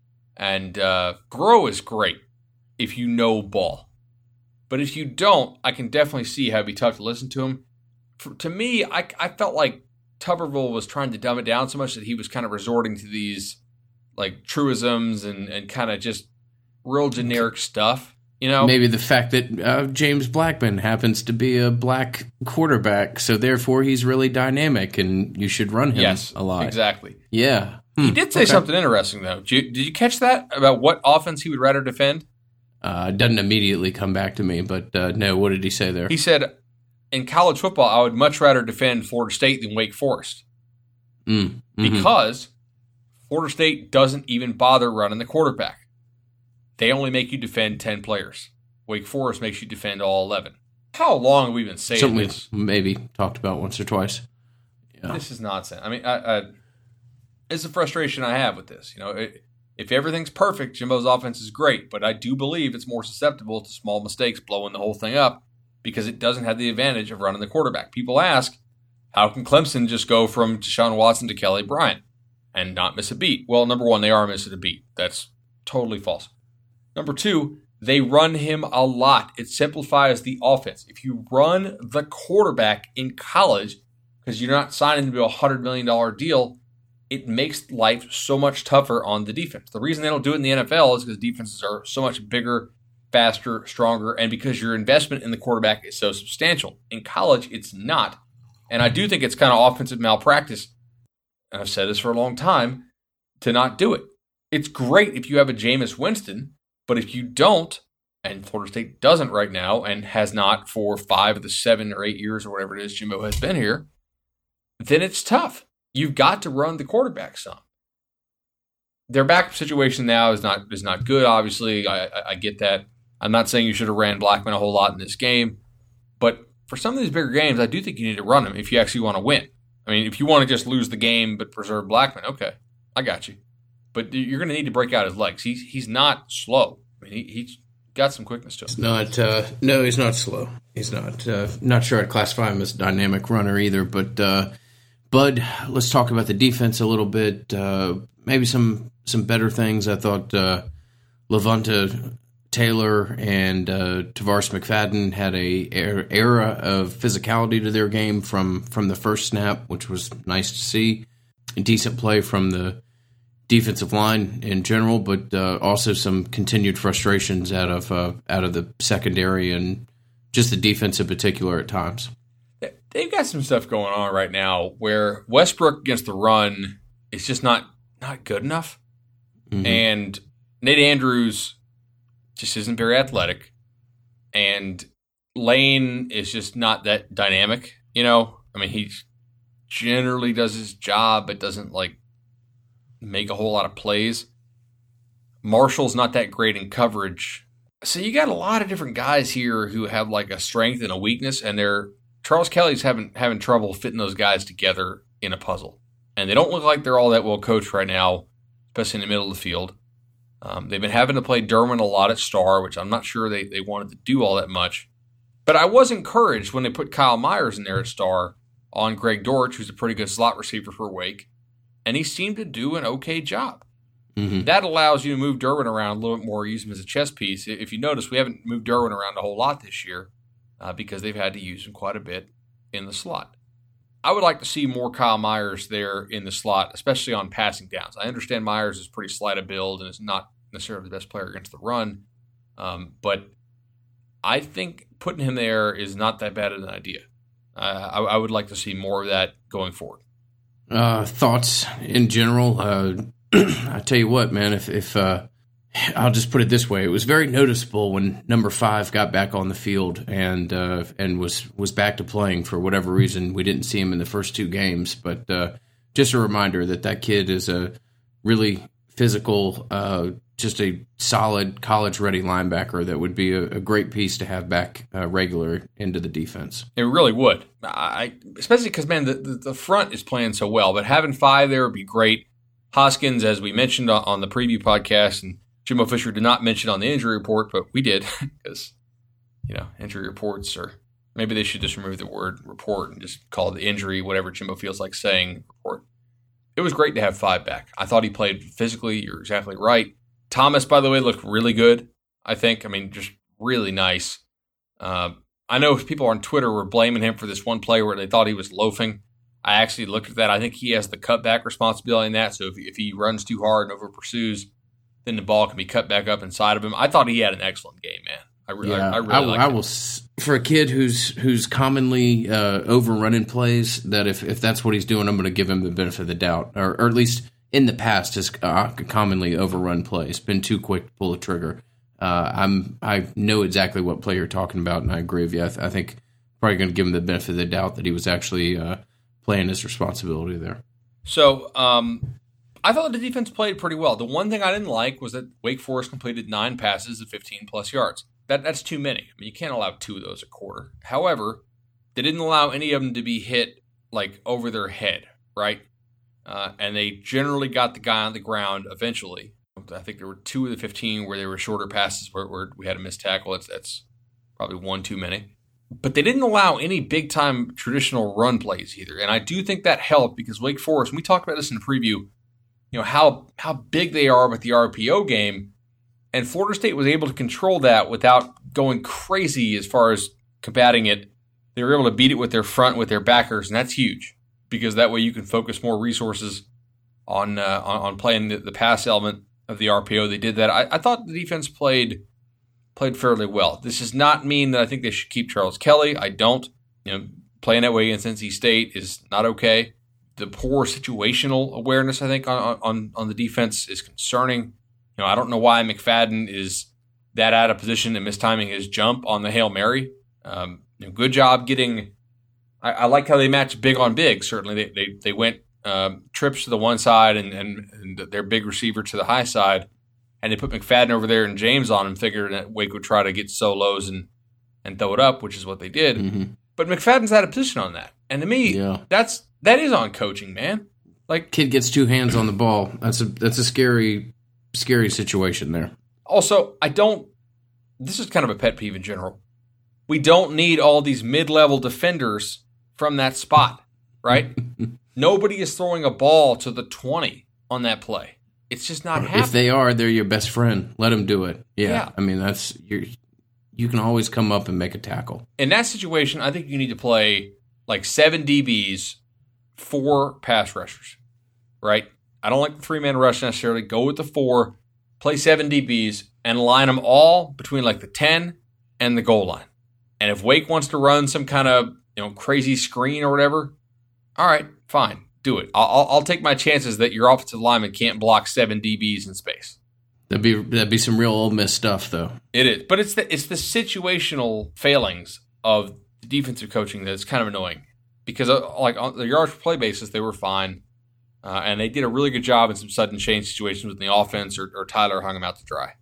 And uh, Groh is great if you know ball. But if you don't, I can definitely see how it'd be tough to listen to him. For, to me, I, I felt like Tuberville was trying to dumb it down so much that he was kind of resorting to these like truisms and, and kind of just real generic stuff. You know, maybe the fact that uh, James Blackman happens to be a black quarterback, so therefore he's really dynamic, and you should run him yes, a lot. Exactly. Yeah. Hmm. He did say okay. something interesting, though. Did you, did you catch that about what offense he would rather defend? Uh, it doesn't immediately come back to me, but uh, no, what did he say there? He said, in college football, I would much rather defend Florida State than Wake Forest. Mm. Mm-hmm. Because Florida State doesn't even bother running the quarterback. They only make you defend ten players. Wake Forest makes you defend all eleven. How long have we been saying Something this? We've maybe talked about once or twice. Yeah. This is nonsense. I mean, I, I, it's a frustration I have with this. You know, it, if everything's perfect, Jimbo's offense is great, but I do believe it's more susceptible to small mistakes blowing the whole thing up because it doesn't have the advantage of running the quarterback. People ask, how can Clemson just go from Deshaun Watson to Kelly Bryant and not miss a beat? Well, number one, they are missing a beat. That's totally false. Number two, they run him a lot. It simplifies the offense. If you run the quarterback in college, because you're not signing to a one hundred million dollars deal, it makes life so much tougher on the defense. The reason they don't do it in the N F L is because defenses are so much bigger, faster, stronger, and because your investment in the quarterback is so substantial. In college, it's not. And I do think it's kind of offensive malpractice, and I've said this for a long time, to not do it. It's great if you have a Jameis Winston, but if you don't, and Florida State doesn't right now and has not for five of the seven or eight years or whatever it is Jimbo has been here, then it's tough. You've got to run the quarterback some. Their backup situation now is not is not good, obviously. I, I, I get that. I'm not saying you should have ran Blackman a whole lot in this game, but for some of these bigger games, I do think you need to run them if you actually want to win. I mean, if you want to just lose the game but preserve Blackman, okay, I got you. But you're going to need to break out his legs. He's he's not slow. I mean, he, he's got some quickness to him. He's not. Uh, no, he's not slow. He's not. Uh, not sure I'd classify him as a dynamic runner either. But uh, Bud, let's talk about the defense a little bit. Uh, maybe some some better things. I thought uh, Levante Taylor and uh, Tavares McFadden had a era of physicality to their game from from the first snap, which was nice to see. A decent play from the defensive line in general, but uh, also some continued frustrations out of uh, out of the secondary and just the defense in particular at times. They've got some stuff going on right now where Westbrook against the run is just not not good enough, mm-hmm. and Nate Andrews just isn't very athletic, and Lane is just not that dynamic. You know, I mean, he generally does his job, but doesn't like make a whole lot of plays. Marshall's not that great in coverage. So you got a lot of different guys here who have like a strength and a weakness, and they're Charles Kelly's having having trouble fitting those guys together in a puzzle. And they don't look like they're all that well coached right now, especially in the middle of the field. Um, they've been having to play Derwin a lot at star, which I'm not sure they, they wanted to do all that much. But I was encouraged when they put Kyle Myers in there at star on Greg Dortch, who's a pretty good slot receiver for Wake. And he seemed to do an okay job. Mm-hmm. That allows you to move Derwin around a little bit more, use him as a chess piece. If you notice, we haven't moved Derwin around a whole lot this year uh, because they've had to use him quite a bit in the slot. I would like to see more Kyle Myers there in the slot, especially on passing downs. I understand Myers is pretty slight of build and is not necessarily the best player against the run, um, but I think putting him there is not that bad of an idea. Uh, I, I would like to see more of that going forward. Uh, thoughts in general. Uh, I tell you what, man. If if uh, I'll just put it this way: it was very noticeable when number five got back on the field and uh, and was was back to playing. For whatever reason, we didn't see him in the first two games, but uh, just a reminder that that kid is a really physical, uh, just a solid college-ready linebacker that would be a, a great piece to have back uh, regular into the defense. It really would, I, especially because, man, the, the, the front is playing so well. But having five there would be great. Hoskins, as we mentioned on, on the preview podcast, and Jimbo Fisher did not mention on the injury report, but we did because, you know, injury reports are – maybe they should just remove the word report and just call it the injury, whatever Jimbo feels like saying, report. It was great to have five back. I thought he played physically. You're exactly right. Thomas, by the way, looked really good, I think. I mean, just really nice. Uh, I know people on Twitter were blaming him for this one play where they thought he was loafing. I actually looked at that. I think he has the cutback responsibility in that. So if, if he runs too hard and over pursues, then the ball can be cut back up inside of him. I thought he had an excellent game, man. I, re- yeah, I, I really I, liked I him. will, for a kid who's who's commonly uh, overrunning plays, that if, if that's what he's doing, I'm going to give him the benefit of the doubt, or, or at least in the past has uh, commonly overrun plays, been too quick to pull a trigger. Uh, I'm I know exactly what play you're talking about, and I agree with you. I, th- I think probably going to give him the benefit of the doubt that he was actually uh, playing his responsibility there. So um, I thought the defense played pretty well. The one thing I didn't like was that Wake Forest completed nine passes of fifteen plus yards. That That's too many. I mean, you can't allow two of those a quarter. However, they didn't allow any of them to be hit like over their head, right? Uh, and they generally got the guy on the ground eventually. I think there were two of the fifteen where they were shorter passes where, where we had a missed tackle. That's, that's probably one too many. But they didn't allow any big-time traditional run plays either. And I do think that helped because Wake Forest, and we talked about this in the preview, you know, how, how big they are with the R P O game. And Florida State was able to control that without going crazy as far as combating it. They were able to beat it with their front, with their backers, and that's huge because that way you can focus more resources on uh, on, on playing the, the pass element of the R P O. They did that. I, I thought the defense played played fairly well. This does not mean that I think they should keep Charles Kelly. I don't. You know, playing that way against N C State is not okay. The poor situational awareness, I think, on on, on the defense is concerning. You know, I don't know why McFadden is that out of position and mistiming his jump on the Hail Mary. Um, you know, good job getting. I, I like how they match big on big. Certainly, they they, they went um, trips to the one side and, and and their big receiver to the high side, and they put McFadden over there and James on him, figuring that Wake would try to get solos and and throw it up, which is what they did. Mm-hmm. But McFadden's out of position on that, and to me, yeah. that's that is on coaching, man. Like Kid gets two hands on the ball. That's a that's a scary. Scary situation there. Also, I don't – this is kind of a pet peeve in general. We don't need all these mid-level defenders from that spot, right? Nobody is throwing a ball to the twenty on that play. It's just not happening. If they are, they're your best friend. Let them do it. Yeah. yeah. I mean, that's you. You can always come up and make a tackle. In that situation, I think you need to play like seven D Bs, four pass rushers, right? I don't like the three-man rush necessarily. Go with the four, play seven D Bs, and line them all between like the ten and the goal line. And if Wake wants to run some kind of you know crazy screen or whatever, all right, fine, do it. I'll, I'll take my chances that your offensive lineman can't block seven D Bs in space. That'd be that'd be some real Ole Miss stuff, though. It is, but it's the it's the situational failings of the defensive coaching that's kind of annoying because uh, like on the yards per play basis, they were fine. Uh, and they did a really good job in some sudden change situations with the offense, or, or Tyler hung them out to dry.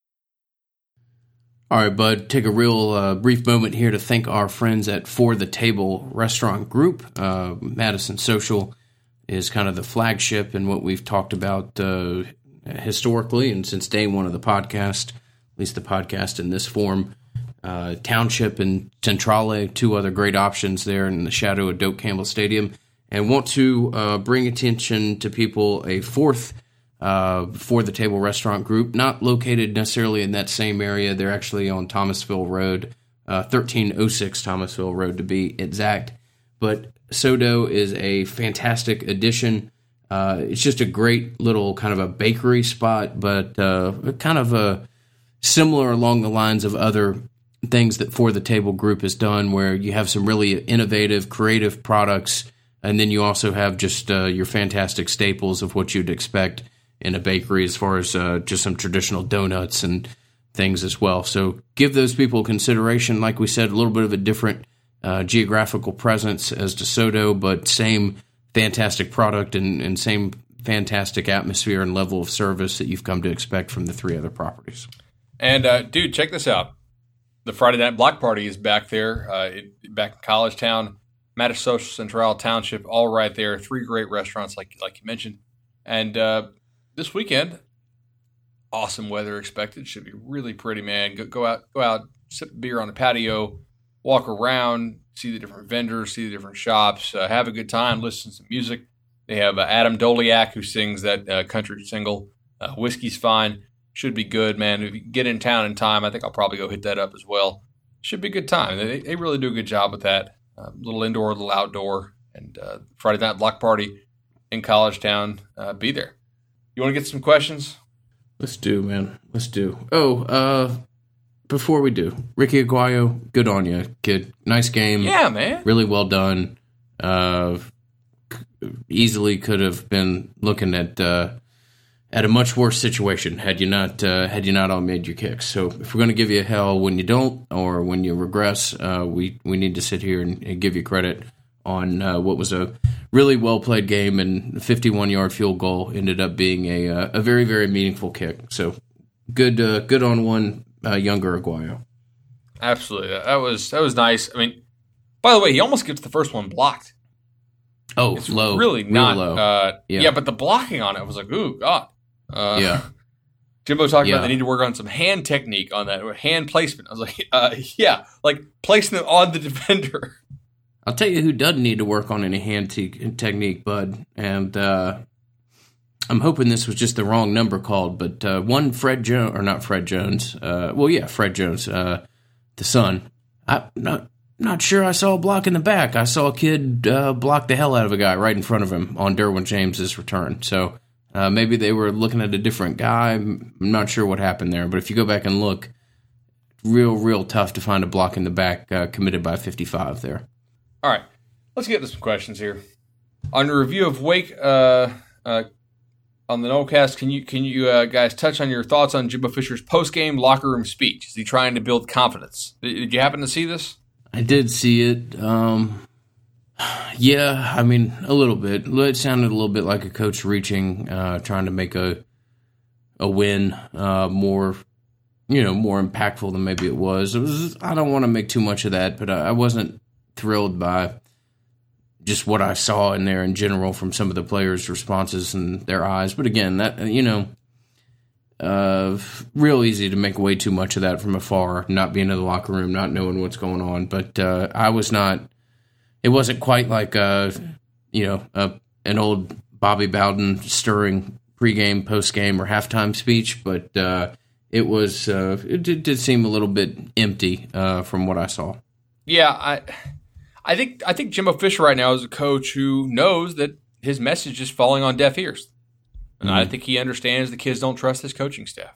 All right, Bud, take a real uh, brief moment here to thank our friends at For the Table Restaurant Group. Uh, Madison Social is kind of the flagship in what we've talked about uh, historically and since day one of the podcast, at least the podcast in this form. Uh, Township and Centrale, two other great options there in the shadow of Doak Campbell Stadium. And want to uh, bring attention to people a fourth uh, For the Table Restaurant Group, not located necessarily in that same area. They're actually on Thomasville Road, uh, thirteen oh six Thomasville Road to be exact. But Sodo is a fantastic addition. Uh, it's just a great little kind of a bakery spot, but uh, kind of a similar along the lines of other things that For the Table Group has done, where you have some really innovative, creative products. And then you also have just uh, your fantastic staples of what you'd expect in a bakery as far as uh, just some traditional donuts and things as well. So give those people consideration. Like we said, a little bit of a different uh, geographical presence as DeSoto, but same fantastic product and, and same fantastic atmosphere and level of service that you've come to expect from the three other properties. And, uh, dude, check this out. The Friday Night Block Party is back there, uh, it, back in College Town, Mattasaucia Central Township, all right there. Three great restaurants, like like you mentioned. And uh, this weekend, awesome weather expected. Should be really pretty, man. Go, go out, go out, sip a beer on the patio, walk around, see the different vendors, see the different shops, uh, have a good time, listen to some music. They have uh, Adam Doliak, who sings that uh, country single, uh, Whiskey's Fine. Should be good, man. If you get in town in time, I think I'll probably go hit that up as well. Should be a good time. They, they really do a good job with that. A uh, little indoor, a little outdoor. And uh, Friday Night Block Party in College Town. Uh, be there. You want to get some questions? Let's do, man. Let's do. Oh, uh, before we do, Ricky Aguayo, good on you, kid. Nice game. Yeah, man. Really well done. Uh, easily could have been looking at uh, at a much worse situation had you not uh, had you not all made your kicks. So if we're going to give you hell when you don't or when you regress, uh, we we need to sit here and, and give you credit on uh, what was a really well played game, and a fifty-one yard field goal ended up being a uh, a very very meaningful kick. So good uh, good on one uh, younger Aguayo. Absolutely, that was that was nice. I mean, by the way, he almost gets the first one blocked. Oh, it's low, really not. low. Uh, yeah. yeah, but the blocking on it was like, ooh, God. Uh, yeah. Jimbo talked yeah. about they need to work on some hand technique on that, or hand placement. I was like, uh, yeah, like placing it on the defender. I'll tell you who doesn't need to work on any hand te- technique, bud. And uh, I'm hoping this was just the wrong number called, but uh, one Fred Jones, or not Fred Jones. Uh, well, yeah, Fred Jones, uh, the son. I'm not not sure I saw a block in the back. I saw a kid uh, block the hell out of a guy right in front of him on Derwin James's return. So uh, maybe they were looking at a different guy. I'm not sure what happened there, but if you go back and look, real, real tough to find a block in the back uh, committed by fifty-five there. All right, let's get to some questions here. On your review of Wake uh, uh, on the Nolecast, can you can you uh, guys touch on your thoughts on Jimbo Fisher's post-game locker room speech? Is he trying to build confidence? Did, did you happen to see this? I did see it. Um, yeah, I mean, a little bit. It sounded a little bit like a coach reaching, uh, trying to make a a win uh, more, you know, more impactful than maybe it was. It was. I don't want to make too much of that, but I, I wasn't thrilled by just what I saw in there in general from some of the players' responses and their eyes. But again, that, you know, uh, real easy to make way too much of that from afar, not being in the locker room, not knowing what's going on. But uh, I was not, it wasn't quite like, uh, you know, a, an old Bobby Bowden stirring pregame, postgame, or halftime speech, but uh, it was, uh, it did, did seem a little bit empty uh, from what I saw. Yeah, I I think I think Jimbo Fisher right now is a coach who knows that his message is falling on deaf ears. And mm-hmm. I think he understands the kids don't trust his coaching staff.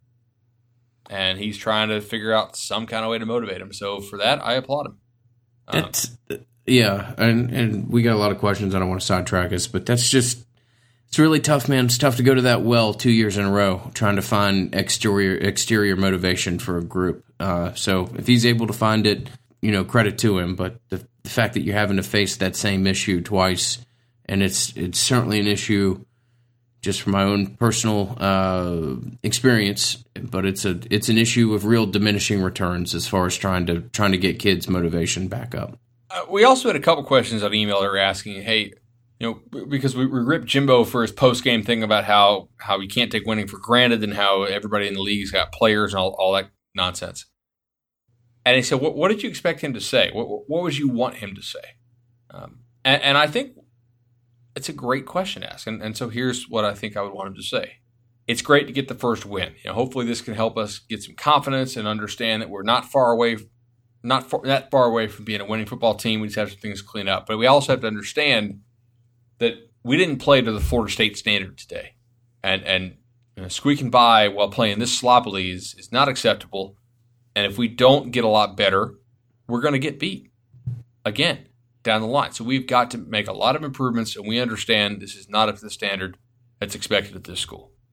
And he's trying to figure out some kind of way to motivate them. So for that, I applaud him. Um, that's, yeah, and, and we got a lot of questions. I don't want to sidetrack us, but that's just, it's really tough, man. It's tough to go to that well two years in a row trying to find exterior exterior motivation for a group. Uh, so if he's able to find it, you know, credit to him, but the, the fact that you're having to face that same issue twice, and it's it's certainly an issue just from my own personal uh, experience, but it's a it's an issue of real diminishing returns as far as trying to trying to get kids' motivation back up. Uh, we also had a couple questions on email that were asking, hey, you know, because we, we ripped Jimbo for his post game thing about how how you can't take winning for granted and how everybody in the league's got players and all, all that nonsense. And he said, what, what did you expect him to say? What, what would you want him to say? Um, and, and I think it's a great question to ask. And, and so here's what I think I would want him to say. It's great to get the first win. You know, hopefully this can help us get some confidence and understand that we're not far away, not far, that far away from being a winning football team. We just have some things to clean up. But we also have to understand that we didn't play to the Florida State standard today. And, and you know, squeaking by while playing this sloppily is, is not acceptable. And if we don't get a lot better, we're going to get beat again down the line. So we've got to make a lot of improvements, and we understand this is not up to the standard that's expected at this school.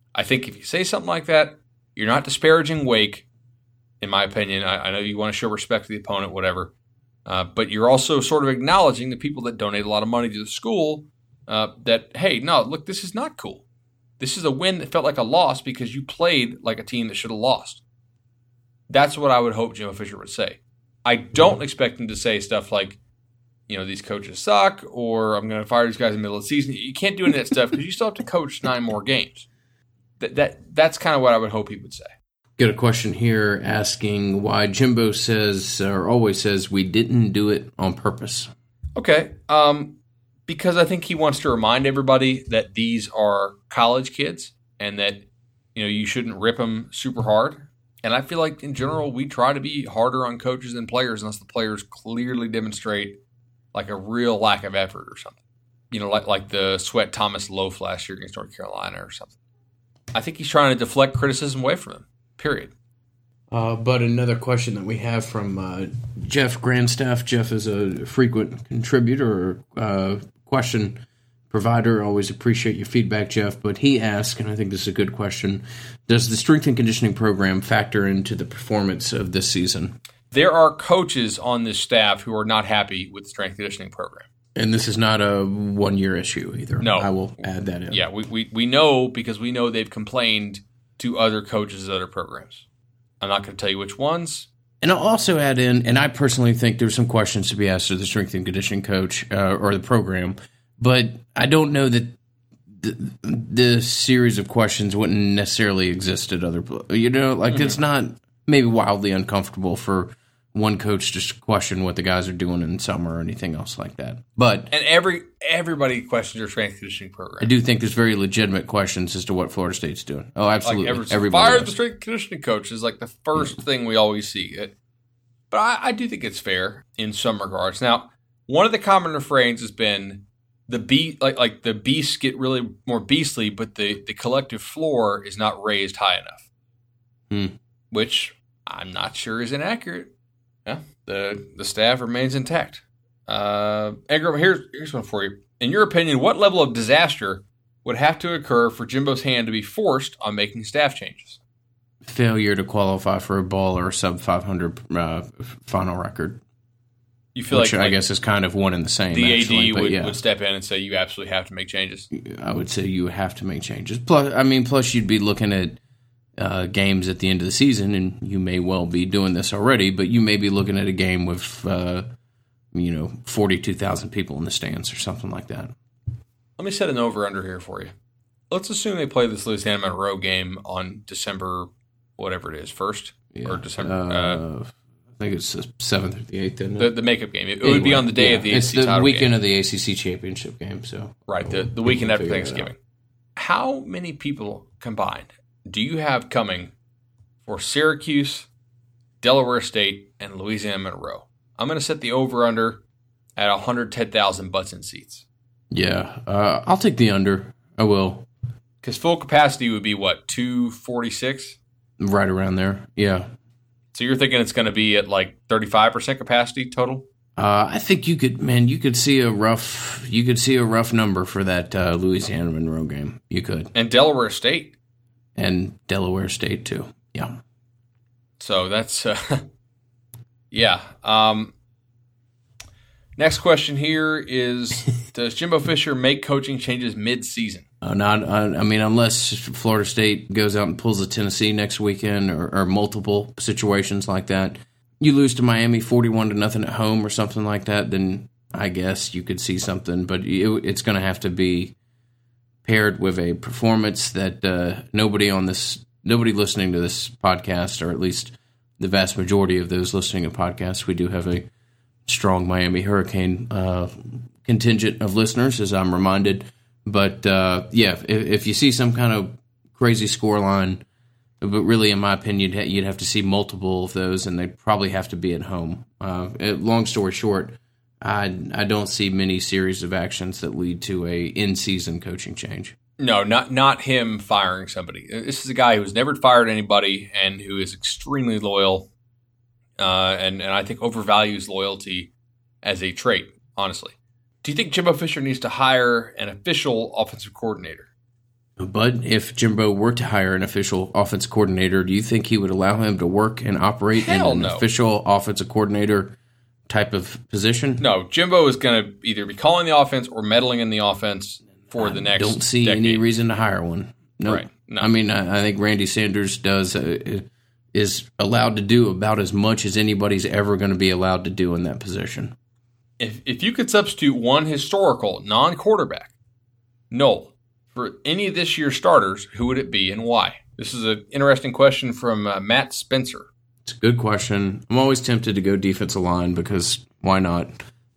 I think if you say something like that, you're not disparaging Wake, in my opinion. I, I know you want to show respect to the opponent, whatever. Uh, but you're also sort of acknowledging the people that donate a lot of money to the school uh, that, hey, no, look, this is not cool. This is a win that felt like a loss because you played like a team that should have lost. That's what I would hope Jimbo Fisher would say. I don't expect him to say stuff like, you know, these coaches suck, or I'm going to fire these guys in the middle of the season. You can't do any of that stuff because you still have to coach nine more games. That that That's kind of what I would hope he would say. Got a question here asking why Jimbo says, or always says, we didn't do it on purpose. Okay. Um, because I think he wants to remind everybody that these are college kids and that, you know, you shouldn't rip them super hard. And I feel like in general, we try to be harder on coaches than players unless the players clearly demonstrate like a real lack of effort or something. You know, like like the Sweat Thomas loaf last year against North Carolina or something. I think he's trying to deflect criticism away from him, period. Uh, but another question that we have from uh, Jeff Grandstaff. Jeff is a frequent contributor or uh, question provider. Always appreciate your feedback, Jeff. But he asked, and I think this is a good question, does the strength and conditioning program factor into the performance of this season? There are coaches on this staff who are not happy with the strength and conditioning program. And this is not a one-year issue either. No. I will add that in. Yeah, we, we, we know because we know they've complained to other coaches at other programs. I'm not going to tell you which ones. And I'll also add in, and I personally think there's some questions to be asked of the strength and conditioning coach uh, or the program, but I don't know that the, the series of questions wouldn't necessarily exist at other, you know, like mm-hmm. It's not maybe wildly uncomfortable for one coach to question what the guys are doing in summer or anything else like that. But and every everybody questions your strength and conditioning program. I do think there's very legitimate questions as to what Florida State's doing. Oh, absolutely. Like every, everybody fire does. the strength and conditioning coach is like the first thing we always see. It, but I, I do think it's fair in some regards. Now, one of the common refrains has been the be like like the beasts get really more beastly, but the the collective floor is not raised high enough, hmm. which I'm not sure is inaccurate. Yeah, the the staff remains intact. Uh, Ingram, here's here's one for you. In your opinion, what level of disaster would have to occur for Jimbo's hand to be forced on making staff changes? Failure to qualify for a bowl or a sub five hundred uh, final record. You feel Which like, I like guess is kind of one and the same. The actually, A D would, yeah. would step in and say you absolutely have to make changes. I would say you have to make changes. Plus, I mean, plus you'd be looking at uh, games at the end of the season, and you may well be doing this already, but you may be looking at a game with, uh, you know, forty-two thousand people in the stands or something like that. Let me set an over-under here for you. Let's assume they play this Louisiana Monroe game on December, whatever it is, first Yeah. or December. Uh, Uh, I think it's the seventh or the eighth, isn't it? the, the makeup game. It, it would be on the day yeah, of the it's A C C the title weekend game. of the A C C championship game. So Right, the, the we weekend can after figure that Thanksgiving. out. How many people combined do you have coming for Syracuse, Delaware State, and Louisiana Monroe? I'm going to set the over-under at one hundred ten thousand butts in seats. Yeah, uh, I'll take the under. I will. Because full capacity would be, what, two forty-six? Right around there. Yeah. So you're thinking it's going to be at like thirty-five percent capacity total? Uh, I think you could, man. You could see a rough. You could see a rough number for that uh, Louisiana Monroe game. You could, And Delaware State. and Delaware State too. Yeah. So that's, uh, yeah. Um, next question here is, does Jimbo Fisher make coaching changes mid-season? Uh, not. Uh, I mean, unless Florida State goes out and pulls a Tennessee next weekend, or, or multiple situations like that. You lose to Miami forty-one to nothing at home, or something like that. Then I guess you could see something, but it, it's going to have to be paired with a performance that uh, nobody on this, nobody listening to this podcast, or at least the vast majority of those listening to podcasts, we do have a strong Miami Hurricane uh, contingent of listeners, as I'm reminded. But, uh, yeah, if, if you see some kind of crazy scoreline, but really, in my opinion, you'd, you'd have to see multiple of those, and they'd probably have to be at home. Uh, it, long story short, I, I don't see many series of actions that lead to a in-season coaching change. No, not not him firing somebody. This is a guy who's never fired anybody and who is extremely loyal, uh, and, and I think overvalues loyalty as a trait, honestly. Do you think Jimbo Fisher needs to hire an official offensive coordinator? But if Jimbo were to hire an official offense coordinator, do you think he would allow him to work and operate Hell in an no. official offensive coordinator type of position? No, Jimbo is going to either be calling the offense or meddling in the offense for the next I don't see decade. any reason to hire one. No. Right. No. I mean, I, I think Randy Sanders does uh, is allowed to do about as much as anybody's ever going to be allowed to do in that position. If if you could substitute one historical non-quarterback, Noel, for any of this year's starters, who would it be and why? This is an interesting question from uh, Matt Spencer. It's a good question. I'm always tempted to go defensive line because why not?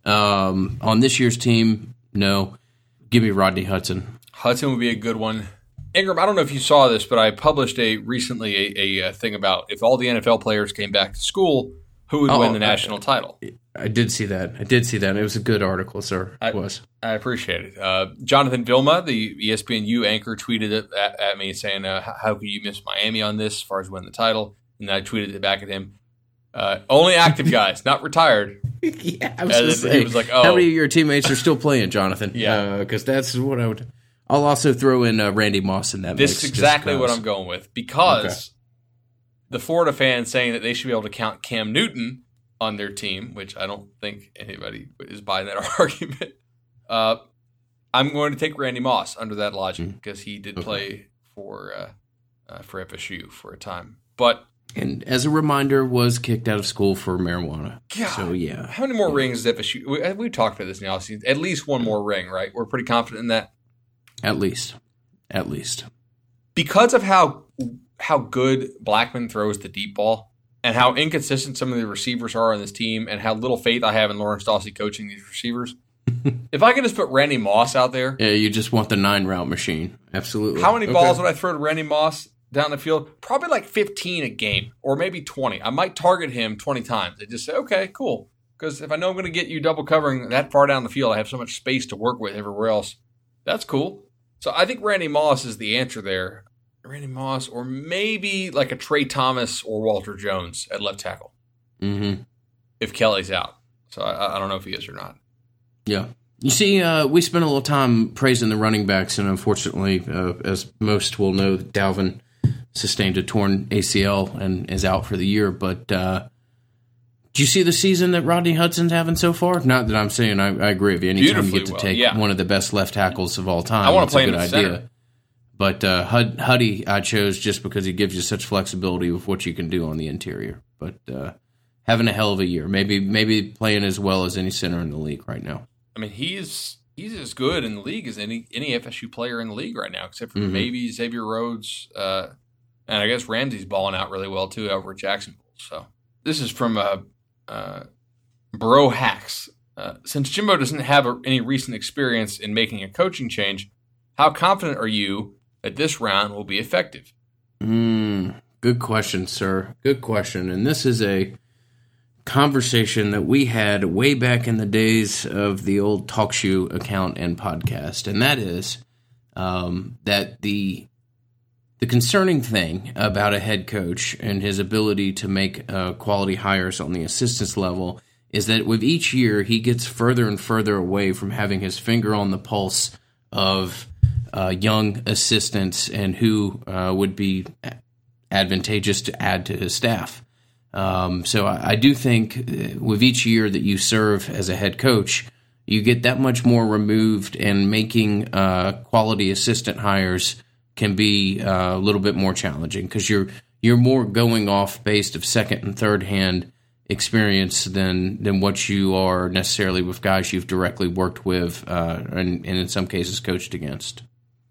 Um, on this year's team, no. Give me Rodney Hudson. Hudson would be a good one. Ingram, I don't know if you saw this, but I published a recently a, a, a thing about if all the N F L players came back to school, who would Oh, win the I- national title. I did see that. I did see that. It was a good article, sir. It I- was. I appreciate it. Uh, Jonathan Vilma, the E S P N U anchor, tweeted it at, at me saying, uh, "How how could you miss Miami on this as far as winning the title?" And I tweeted it back at him. Uh, only active guys, not retired. Yeah, I was And gonna then say, he was like, "Oh." how many of your teammates are still playing, Jonathan? Yeah. Because that's what I would. I'll also throw in uh, Randy Moss in that This mix. is just exactly what because. I'm going with because Okay. the Florida fans saying that they should be able to count Cam Newton on their team, which I don't think anybody is buying that argument. Uh, I'm going to take Randy Moss under that logic because he did Okay. play for uh, uh, for F S U for a time. But And as a reminder, was kicked out of school for marijuana. God, So, yeah. how many more rings does F S U? We, we talked about this in the offseason. At least one more ring, right? We're pretty confident in that. At least. At least. Because of how how good Blackman throws the deep ball and how inconsistent some of the receivers are on this team and how little faith I have in Lawrence Dawsey coaching these receivers, if I could just put Randy Moss out there, Yeah, you just want the nine route machine. Absolutely. how many Okay. balls would I throw to Randy Moss down the field? Probably like fifteen a game or maybe twenty. I might target him twenty times and just say, okay, cool. Because if I know I'm going to get you double covering that far down the field, I have so much space to work with everywhere else. That's cool. So I think Randy Moss is the answer there. Randy Moss, or maybe like a Trey Thomas or Walter Jones at left tackle Mm-hmm. if Kelly's out. So I, I don't know if he is or not. Yeah. You see, uh, we spent a little time praising the running backs, and unfortunately, uh, as most will know, Dalvin sustained a torn A C L and is out for the year. But uh, do you see the season that Rodney Hudson's having so far? Not that I'm saying I, I agree with you. Anytime you Beautifully get to well, take yeah. one of the best left tackles of all time, I wanna that's play a him good in the idea. center. But uh, Hud, Huddy, I chose just because he gives you such flexibility with what you can do on the interior. But uh, having a hell of a year, maybe maybe playing as well as any center in the league right now. I mean, he's he's as good in the league as any any F S U player in the league right now, except for Mhm. maybe Xavier Rhodes, uh, and I guess Ramsey's balling out really well too over at Jacksonville. So this is from uh, uh, Bro Hacks. Uh, since Jimbo doesn't have a, any recent experience in making a coaching change, how confident are you that this round will be effective? Mm, good question, sir. Good question. And this is a conversation that we had way back in the days of the old Talk Shoe account and podcast. And that is um, that the the concerning thing about a head coach and his ability to make uh, quality hires on the assistance level is that with each year he gets further and further away from having his finger on the pulse of uh, young assistants and who uh, would be advantageous to add to his staff. Um, so I, I do think with each year that you serve as a head coach, you get that much more removed, and making uh, quality assistant hires can be uh, a little bit more challenging because you're you're more going off based of second and third hand experience than than what you are necessarily with guys you've directly worked with uh, and, and in some cases coached against.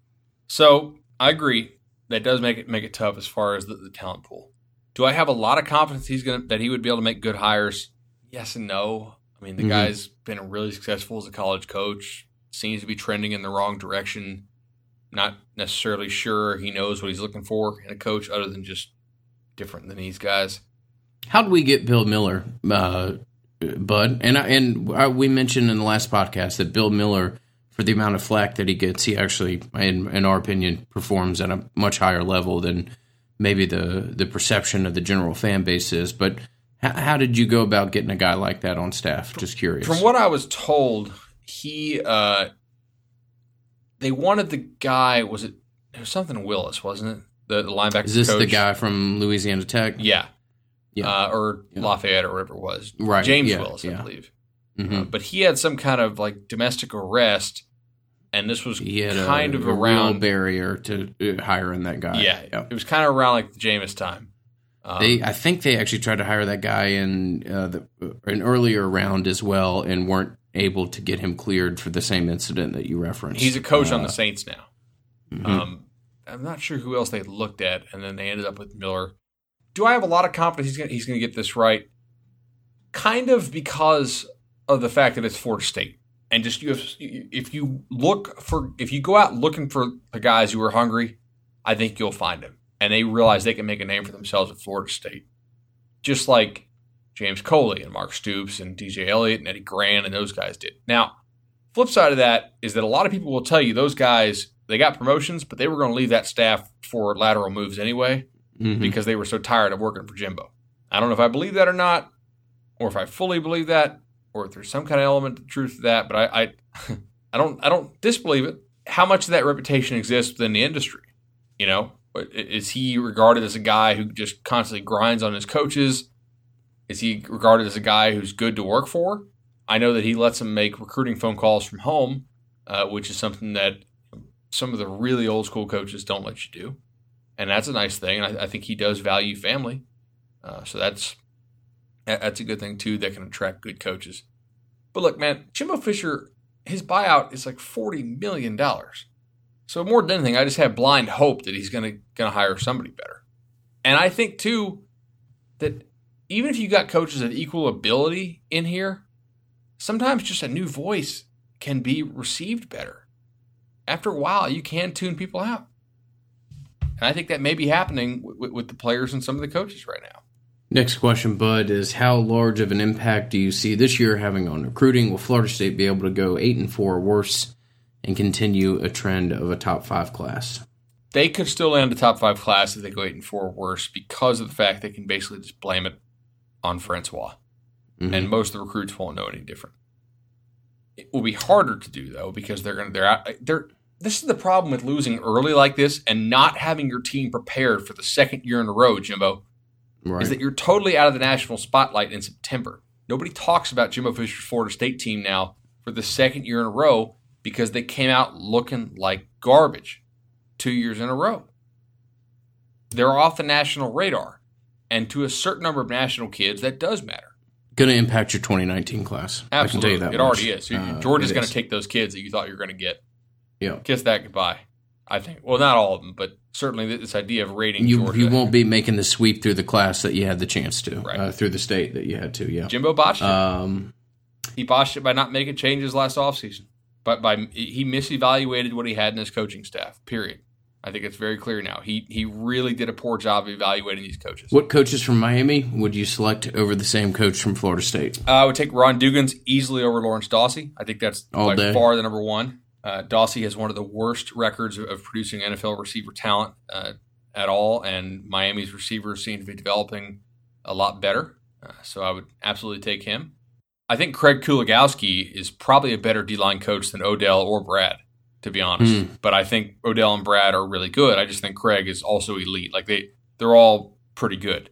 So I agree. That does make it make it tough as far as the, the talent pool. Do I have a lot of confidence he's gonna that he would be able to make good hires? Yes and no. I mean, the Mhm. guy's been really successful as a college coach. Seems to be trending in the wrong direction. Not necessarily sure he knows what he's looking for in a coach other than just different than these guys. How did we get Bill Miller, uh, Bud? And I, and I, we mentioned in the last podcast that Bill Miller, for the amount of flack that he gets, he actually, in, in our opinion, performs at a much higher level than maybe the, the perception of the general fan base is. But how, how did you go about getting a guy like that on staff? Just curious. From what I was told, he uh, they wanted the guy. Was it it was something Willis, wasn't it? The, the linebacker Is this coach. the guy from Louisiana Tech? Yeah. Yeah. Uh, or yeah. Lafayette or whatever it was. Right. James yeah. Willis, I yeah. believe. Mm-hmm. Uh, but he had some kind of like domestic arrest, and this was He had kind a, of a around real barrier to uh, hiring that guy. Yeah, yeah. It was kind of around like the Jameis time. Um, They, I think they actually tried to hire that guy in uh, the, an earlier round as well, and weren't able to get him cleared for the same incident that you referenced. He's a coach uh, on the Saints now. Mm-hmm. Um, I'm not sure who else they looked at, and then they ended up with Miller. Do I have a lot of confidence he's going he's going to get this right? Kind of because of the fact that it's Florida State, and just you have, if you look for if you go out looking for the guys who are hungry, I think you'll find them, and they realize they can make a name for themselves at Florida State, just like James Coley and Mark Stoops and D J Elliott and Eddie Grant and those guys did. Now, flip side of that is that a lot of people will tell you those guys, they got promotions, but they were going to leave that staff for lateral moves anyway mm-hmm. because they were so tired of working for Jimbo. I don't know if I believe that or not, or if I fully believe that, or if there's some kind of element of truth to that, but I I, I don't I don't disbelieve it. How much of that reputation exists within the industry? You know, is he regarded as a guy who just constantly grinds on his coaches? Is he regarded as a guy who's good to work for? I know that he lets them make recruiting phone calls from home, uh, which is something that some of the really old school coaches don't let you do. And that's a nice thing. And I, I think he does value family. Uh, so that's that's a good thing, too, that can attract good coaches. But look, man, Jimbo Fisher, his buyout is like forty million dollars. So more than anything, I just have blind hope that he's going to going to hire somebody better. And I think, too, that even if you got coaches of equal ability in here, sometimes just a new voice can be received better. After a while, you can tune people out. And I think that may be happening with, with the players and some of the coaches right now. Next question, Bud, is how large of an impact do you see this year having on recruiting? Will Florida State be able to go eight and four or worse and continue a trend of a top five class? They could still land a top five class if they go eight and four or worse because of the fact they can basically just blame it on Francois. Mm-hmm. And most of the recruits won't know any different. It will be harder to do, though, because they're going to, they're out, they're, this is the problem with losing early like this and not having your team prepared for the second year in a row, Jimbo. Right. Is that you're totally out of the national spotlight in September. Nobody talks about Jimbo Fisher's Florida State team now for the second year in a row because they came out looking like garbage two years in a row. They're off the national radar. And to a certain number of national kids, that does matter. Going to impact your twenty nineteen class. Absolutely. I can tell you that it much. already is. Uh, Georgia's going to take those kids that you thought you were going to get. Yeah. Kiss that goodbye, I think. Well, not all of them, but certainly this idea of rating you, Georgia. You won't be making the sweep through the class that you had the chance to, right. uh, through the state that you had to, yeah. Jimbo botched it. Um, he botched it by not making changes last offseason. But by he misevaluated what he had in his coaching staff, period. I think it's very clear now. He he really did a poor job of evaluating these coaches. What coaches from Miami would you select over the same coach from Florida State? Uh, I would take Ron Dugans easily over Lawrence Dawsey. I think that's All by day. far the number one. Uh, Dawsey has one of the worst records of, of producing N F L receiver talent uh, at all, and Miami's receivers seem to be developing a lot better. Uh, so I would absolutely take him. I think Craig Kuligowski is probably a better D-line coach than Odell or Brad, to be honest. Mm. But I think Odell and Brad are really good. I just think Craig is also elite. Like they, they're all pretty good.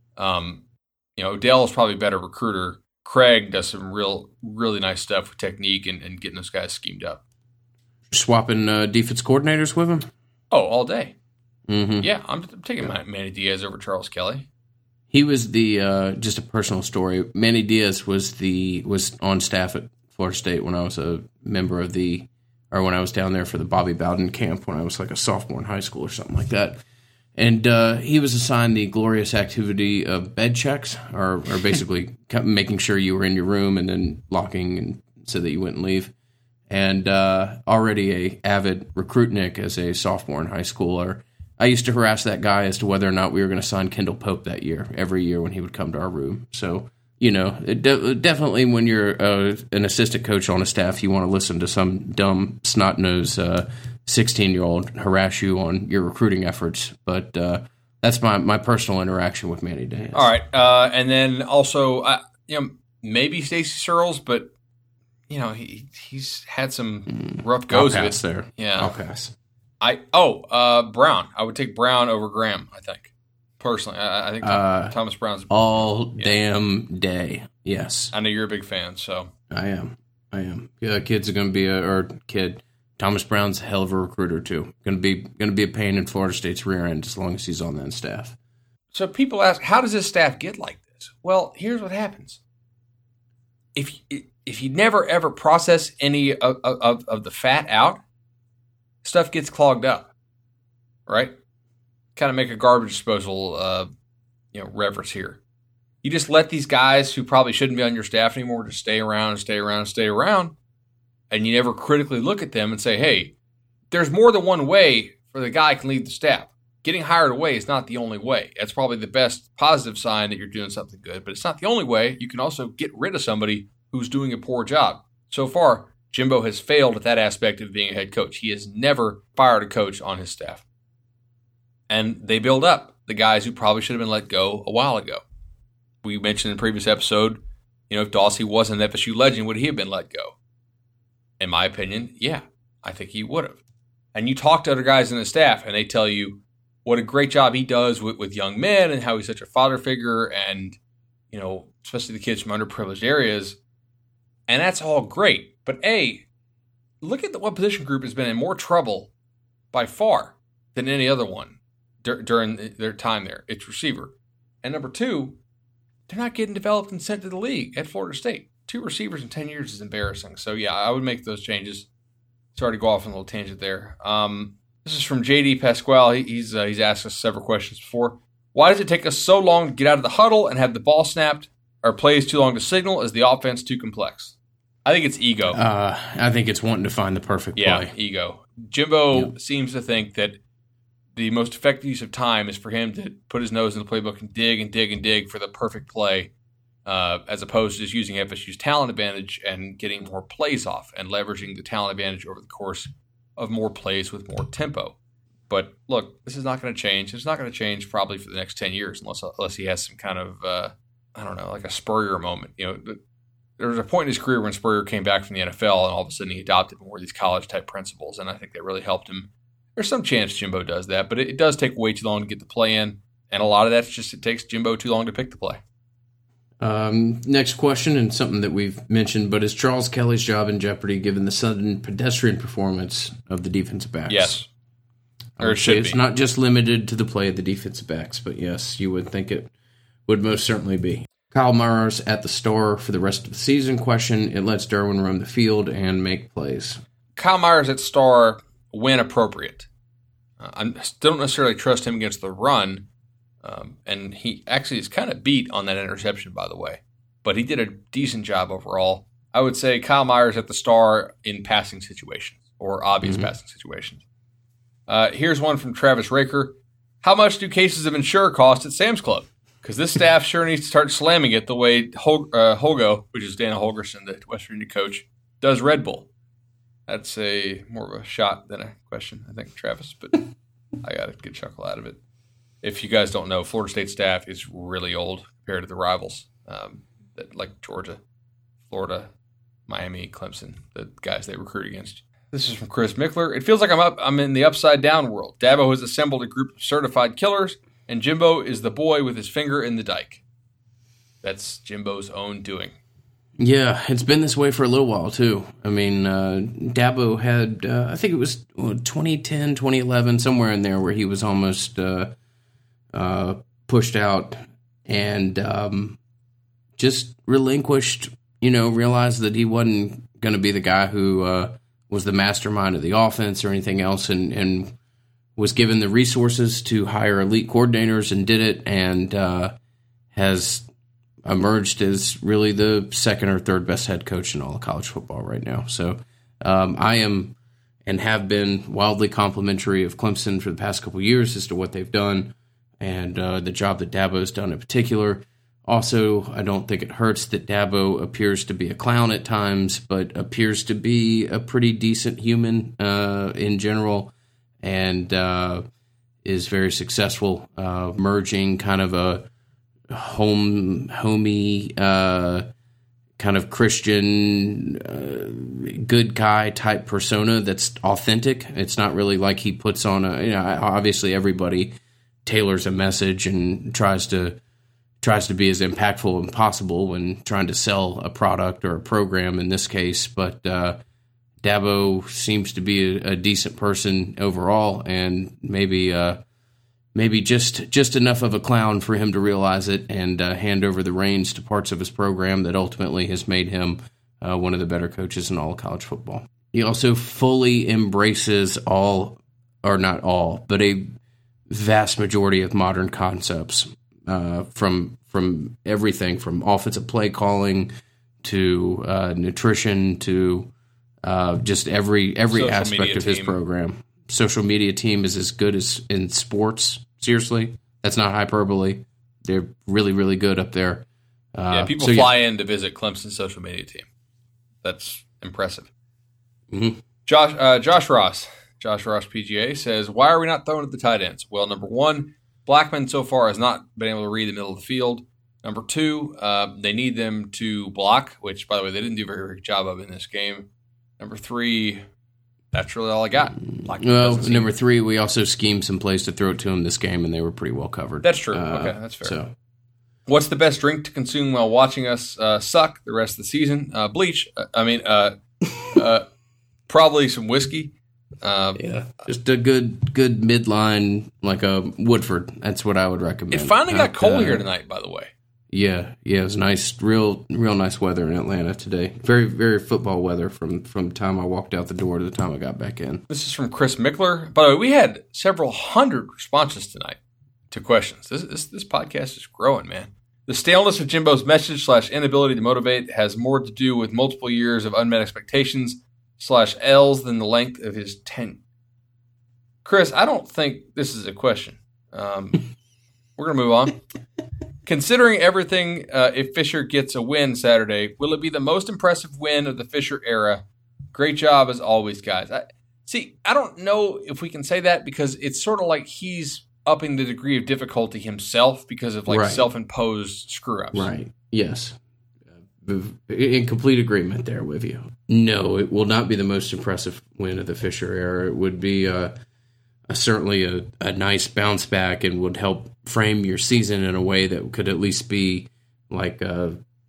Um, you know, Odell is probably a better recruiter. Craig does some real, really nice stuff with technique and, and getting those guys schemed up. Swapping uh, defense coordinators with him? Oh, all day. Mm-hmm. Yeah, I'm, I'm taking my Manny Diaz over Charles Kelly. He was the uh, just a personal story. Manny Diaz was the was on staff at Florida State when I was a member of the, or when I was down there for the Bobby Bowden camp when I was like a sophomore in high school or something like that. And uh, he was assigned the glorious activity of bed checks, or, or basically making sure you were in your room and then locking and so that you wouldn't leave. And uh, already a avid recruitnik as a sophomore in high school, or I used to harass that guy as to whether or not we were going to sign Kendall Pope that year, every year when he would come to our room. So, you know, it de- definitely when you're uh, an assistant coach on a staff, you want to listen to some dumb, snot-nosed uh, sixteen-year-old harass you on your recruiting efforts. But uh, that's my, my personal interaction with Manny Diaz. All right. Uh, and then also, uh, you know, maybe Stacey Searles, but, you know, he he's had some rough goes I'll with pass there. Yeah. I'll pass. I oh uh, Brown. I would take Brown over Graham. I think personally. I, I think Tom, uh, Thomas Brown's all yeah. damn day. Yes, I know you're a big fan. So I am. I am. Yeah, kids are going to be a or kid. Thomas Brown's a hell of a recruiter too. Going to be going to be a pain in Florida State's rear end as long as he's on that staff. So people ask, how does this staff get like this? Well, here's what happens. If if you never ever process any of, of, of the fat out, stuff gets clogged up, right? Kind of make a garbage disposal, uh, you know, reference here. You just let these guys who probably shouldn't be on your staff anymore just stay around and stay around and stay around, and you never critically look at them and say, hey, there's more than one way for the guy can lead the staff. Getting hired away is not the only way. That's probably the best positive sign that you're doing something good, but it's not the only way. You can also get rid of somebody who's doing a poor job. So far, Jimbo has failed at that aspect of being a head coach. He has never fired a coach on his staff. And they build up the guys who probably should have been let go a while ago. We mentioned in the previous episode, you know, if Dawsey wasn't an F S U legend, would he have been let go? In my opinion, yeah, I think he would have. And you talk to other guys in the staff, and they tell you what a great job he does with, with young men and how he's such a father figure and, you know, especially the kids from underprivileged areas. And that's all great. But A, look at the, what position group has been in more trouble by far than any other one dur- during their time there. It's receiver. And number two, they're not getting developed and sent to the league at Florida State. Two receivers in ten years is embarrassing. So, yeah, I would make those changes. Sorry to go off on a little tangent there. Um, this is from J D Pasquale. He, he's uh, he's asked us several questions before. Why does it take us so long to get out of the huddle and have the ball snapped? Are plays too long to signal? Is the offense too complex? I think it's ego. Uh, I think it's wanting to find the perfect yeah, play. Yeah, ego. Jimbo yep. seems to think that the most effective use of time is for him to put his nose in the playbook and dig and dig and dig for the perfect play, uh, as opposed to just using F S U's talent advantage and getting more plays off and leveraging the talent advantage over the course of more plays with more tempo. But look, this is not going to change. It's not going to change probably for the next ten years unless unless he has some kind of, uh, I don't know, like a Spurrier moment. You know, there was a point in his career when Spurrier came back from the N F L and all of a sudden he adopted more of these college-type principles, and I think that really helped him. There's some chance Jimbo does that, but it, it does take way too long to get the play in, and a lot of that's just it takes Jimbo too long to pick the play. Um, next question, and something that we've mentioned, but is Charles Kelly's job in jeopardy given the sudden pedestrian performance of the defensive backs? Yes. Or it should it's be. not just limited to the play of the defensive backs, but yes, you would think it would most certainly be. Kyle Myers at the star for the rest of the season question. It lets Derwin roam the field and make plays. Kyle Myers at star when appropriate. Uh, I still don't necessarily trust him against the run, um, and he actually is kind of beat on that interception, by the way. But he did a decent job overall. I would say Kyle Myers at the star in passing situations or obvious mm-hmm. passing situations. Uh, here's one from Travis Raker. How much do cases of Ensure cost at Sam's Club? Because this staff sure needs to start slamming it the way Hol- uh, Holgo, which is Dana Holgerson, the West Virginia coach, does Red Bull. That's a more of a shot than a question, I think, Travis. But I got a good chuckle out of it. If you guys don't know, Florida State staff is really old compared to the rivals, um, that, like Georgia, Florida, Miami, Clemson, the guys they recruit against. This is from Chris Mickler. It feels like I'm up. I'm in the upside down world. Dabo has assembled a group of certified killers, and Jimbo is the boy with his finger in the dike. That's Jimbo's own doing. Yeah, it's been this way for a little while, too. I mean, uh, Dabo had, uh, I think it was twenty ten, twenty eleven, somewhere in there where he was almost uh, uh, pushed out and um, just relinquished, you know, realized that he wasn't going to be the guy who uh, was the mastermind of the offense or anything else, and, and was given the resources to hire elite coordinators and did it, and uh, has emerged as really the second or third best head coach in all of college football right now. So um, I am and have been wildly complimentary of Clemson for the past couple of years as to what they've done and uh, the job that Dabo has done in particular. Also, I don't think it hurts that Dabo appears to be a clown at times, but appears to be a pretty decent human uh, in general, and uh, is very successful uh, merging kind of a home, homey uh, kind of Christian, uh, good guy type persona that's authentic. It's not really like he puts on a, you know, obviously everybody tailors a message and tries to tries to be as impactful as possible when trying to sell a product or a program in this case. But uh, Dabo seems to be a, a decent person overall, and maybe uh, maybe just just enough of a clown for him to realize it and uh, hand over the reins to parts of his program that ultimately has made him uh, one of the better coaches in all of college football. He also fully embraces all, or not all, but a vast majority of modern concepts. Uh, from from everything from offensive play calling to uh, nutrition to uh, just every every Social aspect of his team. program. Social media team is as good as in sports. Seriously, that's not hyperbole. They're really really good up there. Uh, yeah, people so fly yeah. in to visit Clemson's social media team. That's impressive. Mm-hmm. Josh uh, Josh Ross, Josh Ross P G A says, "Why are we not throwing at the tight ends?" Well, number one, Blackman so far has not been able to read the middle of the field. Number two, uh, they need them to block, which, by the way, they didn't do a very, very good job of in this game. Number three, that's really all I got. Blackman Well, doesn't number seem- three, we also schemed some plays to throw it to him this game, and they were pretty well covered. That's true. Uh, Okay, that's fair. So, What's the best drink to consume while watching us uh, suck the rest of the season? Uh, bleach. Uh, I mean, uh, uh, probably some whiskey. Uh, yeah, just a good good midline like a Woodford. That's what I would recommend. It finally got Not, cold uh, here tonight, by the way. Yeah, yeah, it was nice, real, real nice weather in Atlanta today. Very, very football weather from from the time I walked out the door to the time I got back in. This is from Chris Mickler. By the way, we had several hundred responses tonight to questions. This this, this podcast is growing, man. The staleness of Jimbo's message slash inability to motivate has more to do with multiple years of unmet expectations slash L's than the length of his tenure. Chris, I don't think this is a question. Um, we're going to move on. Considering everything, uh, if Fisher gets a win Saturday, will it be the most impressive win of the Fisher era? Great job as always, guys. I, see, I don't know if we can say that because it's sort of like he's upping the degree of difficulty himself because of like Right. self-imposed screw-ups. Right. Yes. In complete agreement there with you. No, it will not be the most impressive win of the Fisher era. It would be uh, a, certainly a, a nice bounce back and would help frame your season in a way that could at least be like uh,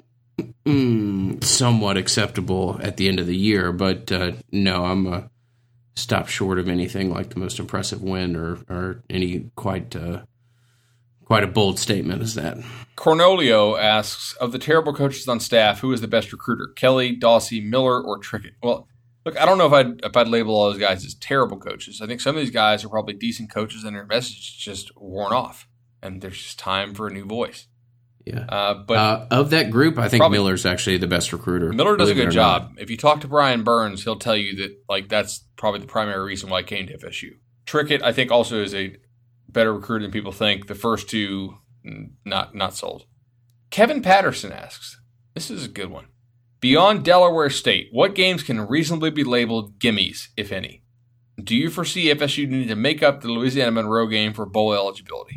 mm, somewhat acceptable at the end of the year. But uh, no, I'm a stop short of anything like the most impressive win or, or any quite uh, quite a bold statement as that. Cornelio asks, of the terrible coaches on staff, who is the best recruiter? Kelly, Dawsey, Miller, or Trickett? Well, look, I don't know if I'd, if I'd label all those guys as terrible coaches. I think some of these guys are probably decent coaches and their message is just worn off. And there's just time for a new voice. Yeah. Uh, but uh, of that group, I think probably, Miller's actually the best recruiter. Miller does a believe it good or job. not. If you talk to Brian Burns, he'll tell you that like that's probably the primary reason why I came to F S U. Trickett, I think, also is a better recruiter than people think. The first two, not not sold. Kevin Patterson asks, this is a good one. Beyond Delaware State, what games can reasonably be labeled gimmies, if any? Do you foresee F S U needing to make up the Louisiana Monroe game for bowl eligibility?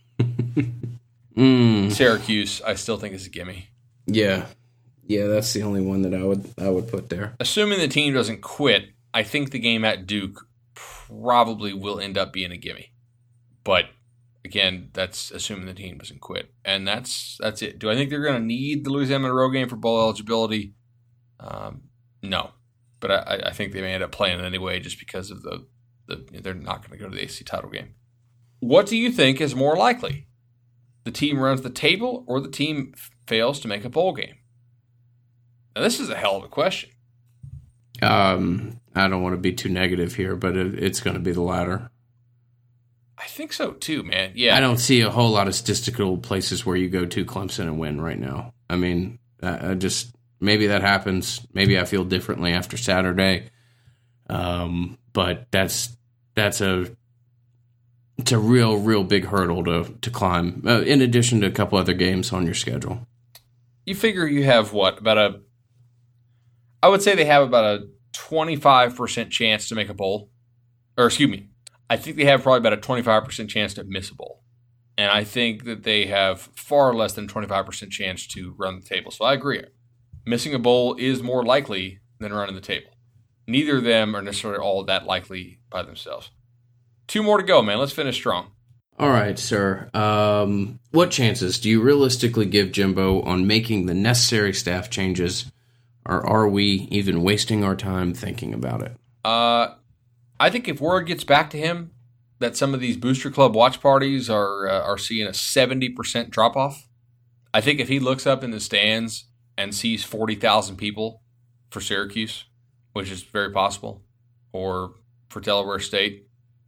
mm. Syracuse, I still think is a gimme. Yeah, yeah, that's the only one that I would I would put there. Assuming the team doesn't quit, I think the game at Duke probably will end up being a gimme. But again, that's assuming the team doesn't quit, and that's that's it. Do I think they're going to need the Louisiana Monroe game for bowl eligibility? Um, no, but I, I think they may end up playing it anyway, just because of the, the they're not going to go to the A C C title game. What do you think is more likely? The team runs the table, or the team f- fails to make a bowl game? Now, this is a hell of a question. Um, I don't want to be too negative here, but it, it's going to be the latter. I think so too, man. Yeah, I don't see a whole lot of statistical places where you go to Clemson and win right now. I mean, I, I just maybe that happens. Maybe I feel differently after Saturday. Um, but that's that's a it's a real, real big hurdle to to climb. Uh, in addition to a couple other games on your schedule, you figure you have what about a? I would say they have about a twenty-five percent chance to make a bowl, or excuse me. I think they have probably about a twenty-five percent chance to miss a bowl. And I think that they have far less than twenty-five percent chance to run the table. So I agree. missing a bowl is more likely than running the table. Neither of them are necessarily all that likely by themselves. Two more to go, man. Let's finish strong. All right, sir. Um, what chances do you realistically give Jimbo on making the necessary staff changes, or are we even wasting our time thinking about it? Uh, I think if word gets back to him that some of these Booster Club watch parties are uh, are seeing a seventy percent drop-off, I think if he looks up in the stands and sees forty thousand people for Syracuse, which is very possible, or for Delaware State,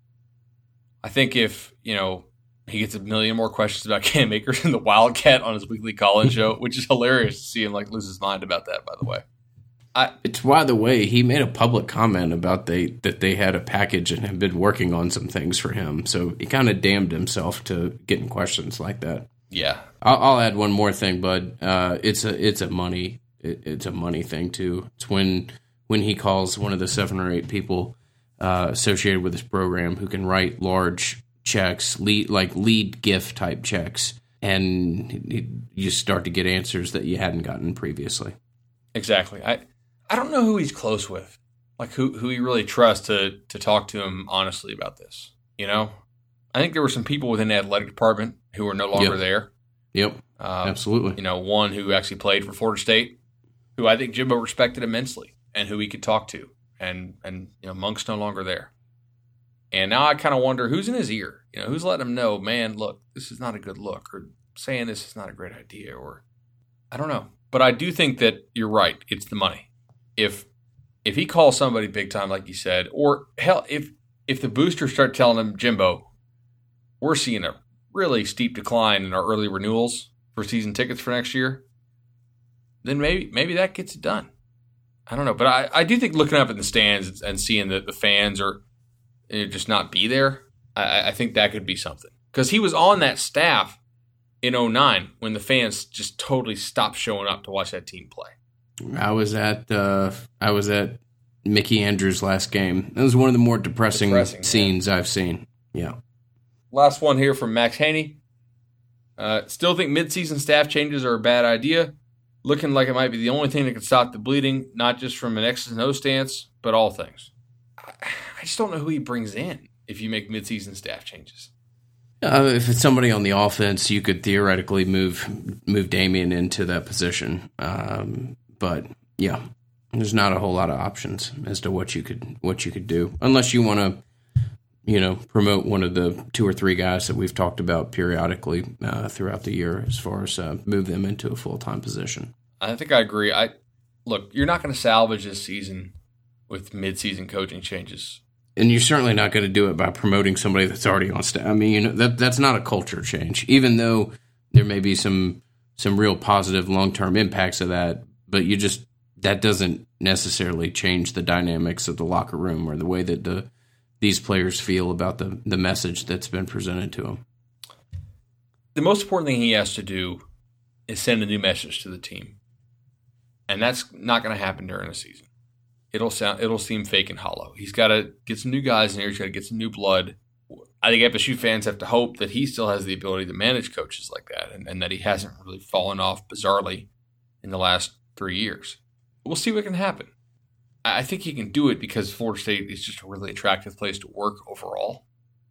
I think if, you know, he gets a million more questions about Cam Akers and the Wildcat on his weekly call-in show, which is hilarious to see him like lose his mind about that, by the way. I, it's, by the way, he made a public comment about they that they had a package and have been working on some things for him. So he kind of damned himself to getting questions like that. Yeah. I'll, I'll add one more thing, bud. Uh, it's a it's a money it, it's a money thing too. It's when when he calls one of the seven or eight people uh, associated with his program who can write large checks, lead like lead gift type checks, and you start to get answers that you hadn't gotten previously. Exactly. I I don't know who he's close with, like who who he really trusts to to talk to him honestly about this. You know, I think there were some people within the athletic department who are no longer yep. there. Yep, um, absolutely. You know, one who actually played for Florida State, who I think Jimbo respected immensely, and who he could talk to, and and you know, Monk's no longer there. And now I kind of wonder who's in his ear. You know, who's letting him know, man, look, this is not a good look, or saying this is not a great idea, or I don't know. But I do think that you're right. It's the money. If if he calls somebody big time, like you said, or hell, if if the boosters start telling him, Jimbo, we're seeing a really steep decline in our early renewals for season tickets for next year, then maybe maybe that gets it done. I don't know. But I, I do think looking up in the stands and seeing that the fans are you know, just not be there, I, I think that could be something. Because he was on that staff in oh nine when the fans just totally stopped showing up to watch that team play. I was at uh, I was at Mickey Andrews' last game. It was one of the more depressing, depressing scenes yeah. I've seen. Yeah. Last one here from Max Haney. Uh, still think midseason staff changes are a bad idea. Looking like it might be the only thing that can stop the bleeding, not just from an X's and O stance, but all things. I, I just don't know who he brings in if you make midseason staff changes. Uh, if it's somebody on the offense, you could theoretically move move Damian into that position. Um, but yeah, there's not a whole lot of options as to what you could what you could do, unless you want to, you know, promote one of the two or three guys that we've talked about periodically uh, throughout the year, as far as uh, move them into a full time position. I think I agree. I look, you're not going to salvage this season with midseason coaching changes. And you're certainly not going to do it by promoting somebody that's already on staff. I mean, you know, that that's not a culture change, even though there may be some some real positive long-term impacts of that. But you just that doesn't necessarily change the dynamics of the locker room or the way that the these players feel about the the message that's been presented to them. The most important thing he has to do is send a new message to the team, and that's not going to happen during the season. It'll sound, it'll seem fake and hollow. He's got to get some new guys in here. He's got to get some new blood. I think F S U fans have to hope that he still has the ability to manage coaches like that, and, and that he hasn't really fallen off bizarrely in the last three years. We'll see what can happen. I think he can do it because Florida State is just a really attractive place to work overall,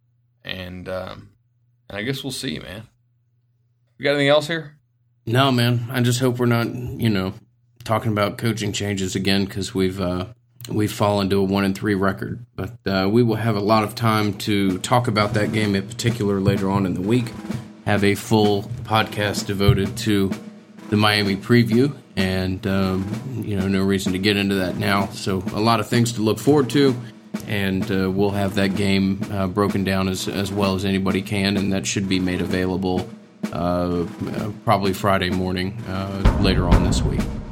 and um, and I guess we'll see, man. We got anything else here? No, man. I just hope we're not, you know, talking about coaching changes again, because we've uh, we've fallen to a one and three record. But uh, we will have a lot of time to talk about that game in particular later on in the week. Have a full podcast devoted to the Miami preview, and um, you know, no reason to get into that now. So a lot of things to look forward to, and uh, we'll have that game uh, broken down as as well as anybody can, and that should be made available uh, uh, probably Friday morning uh, later on this week.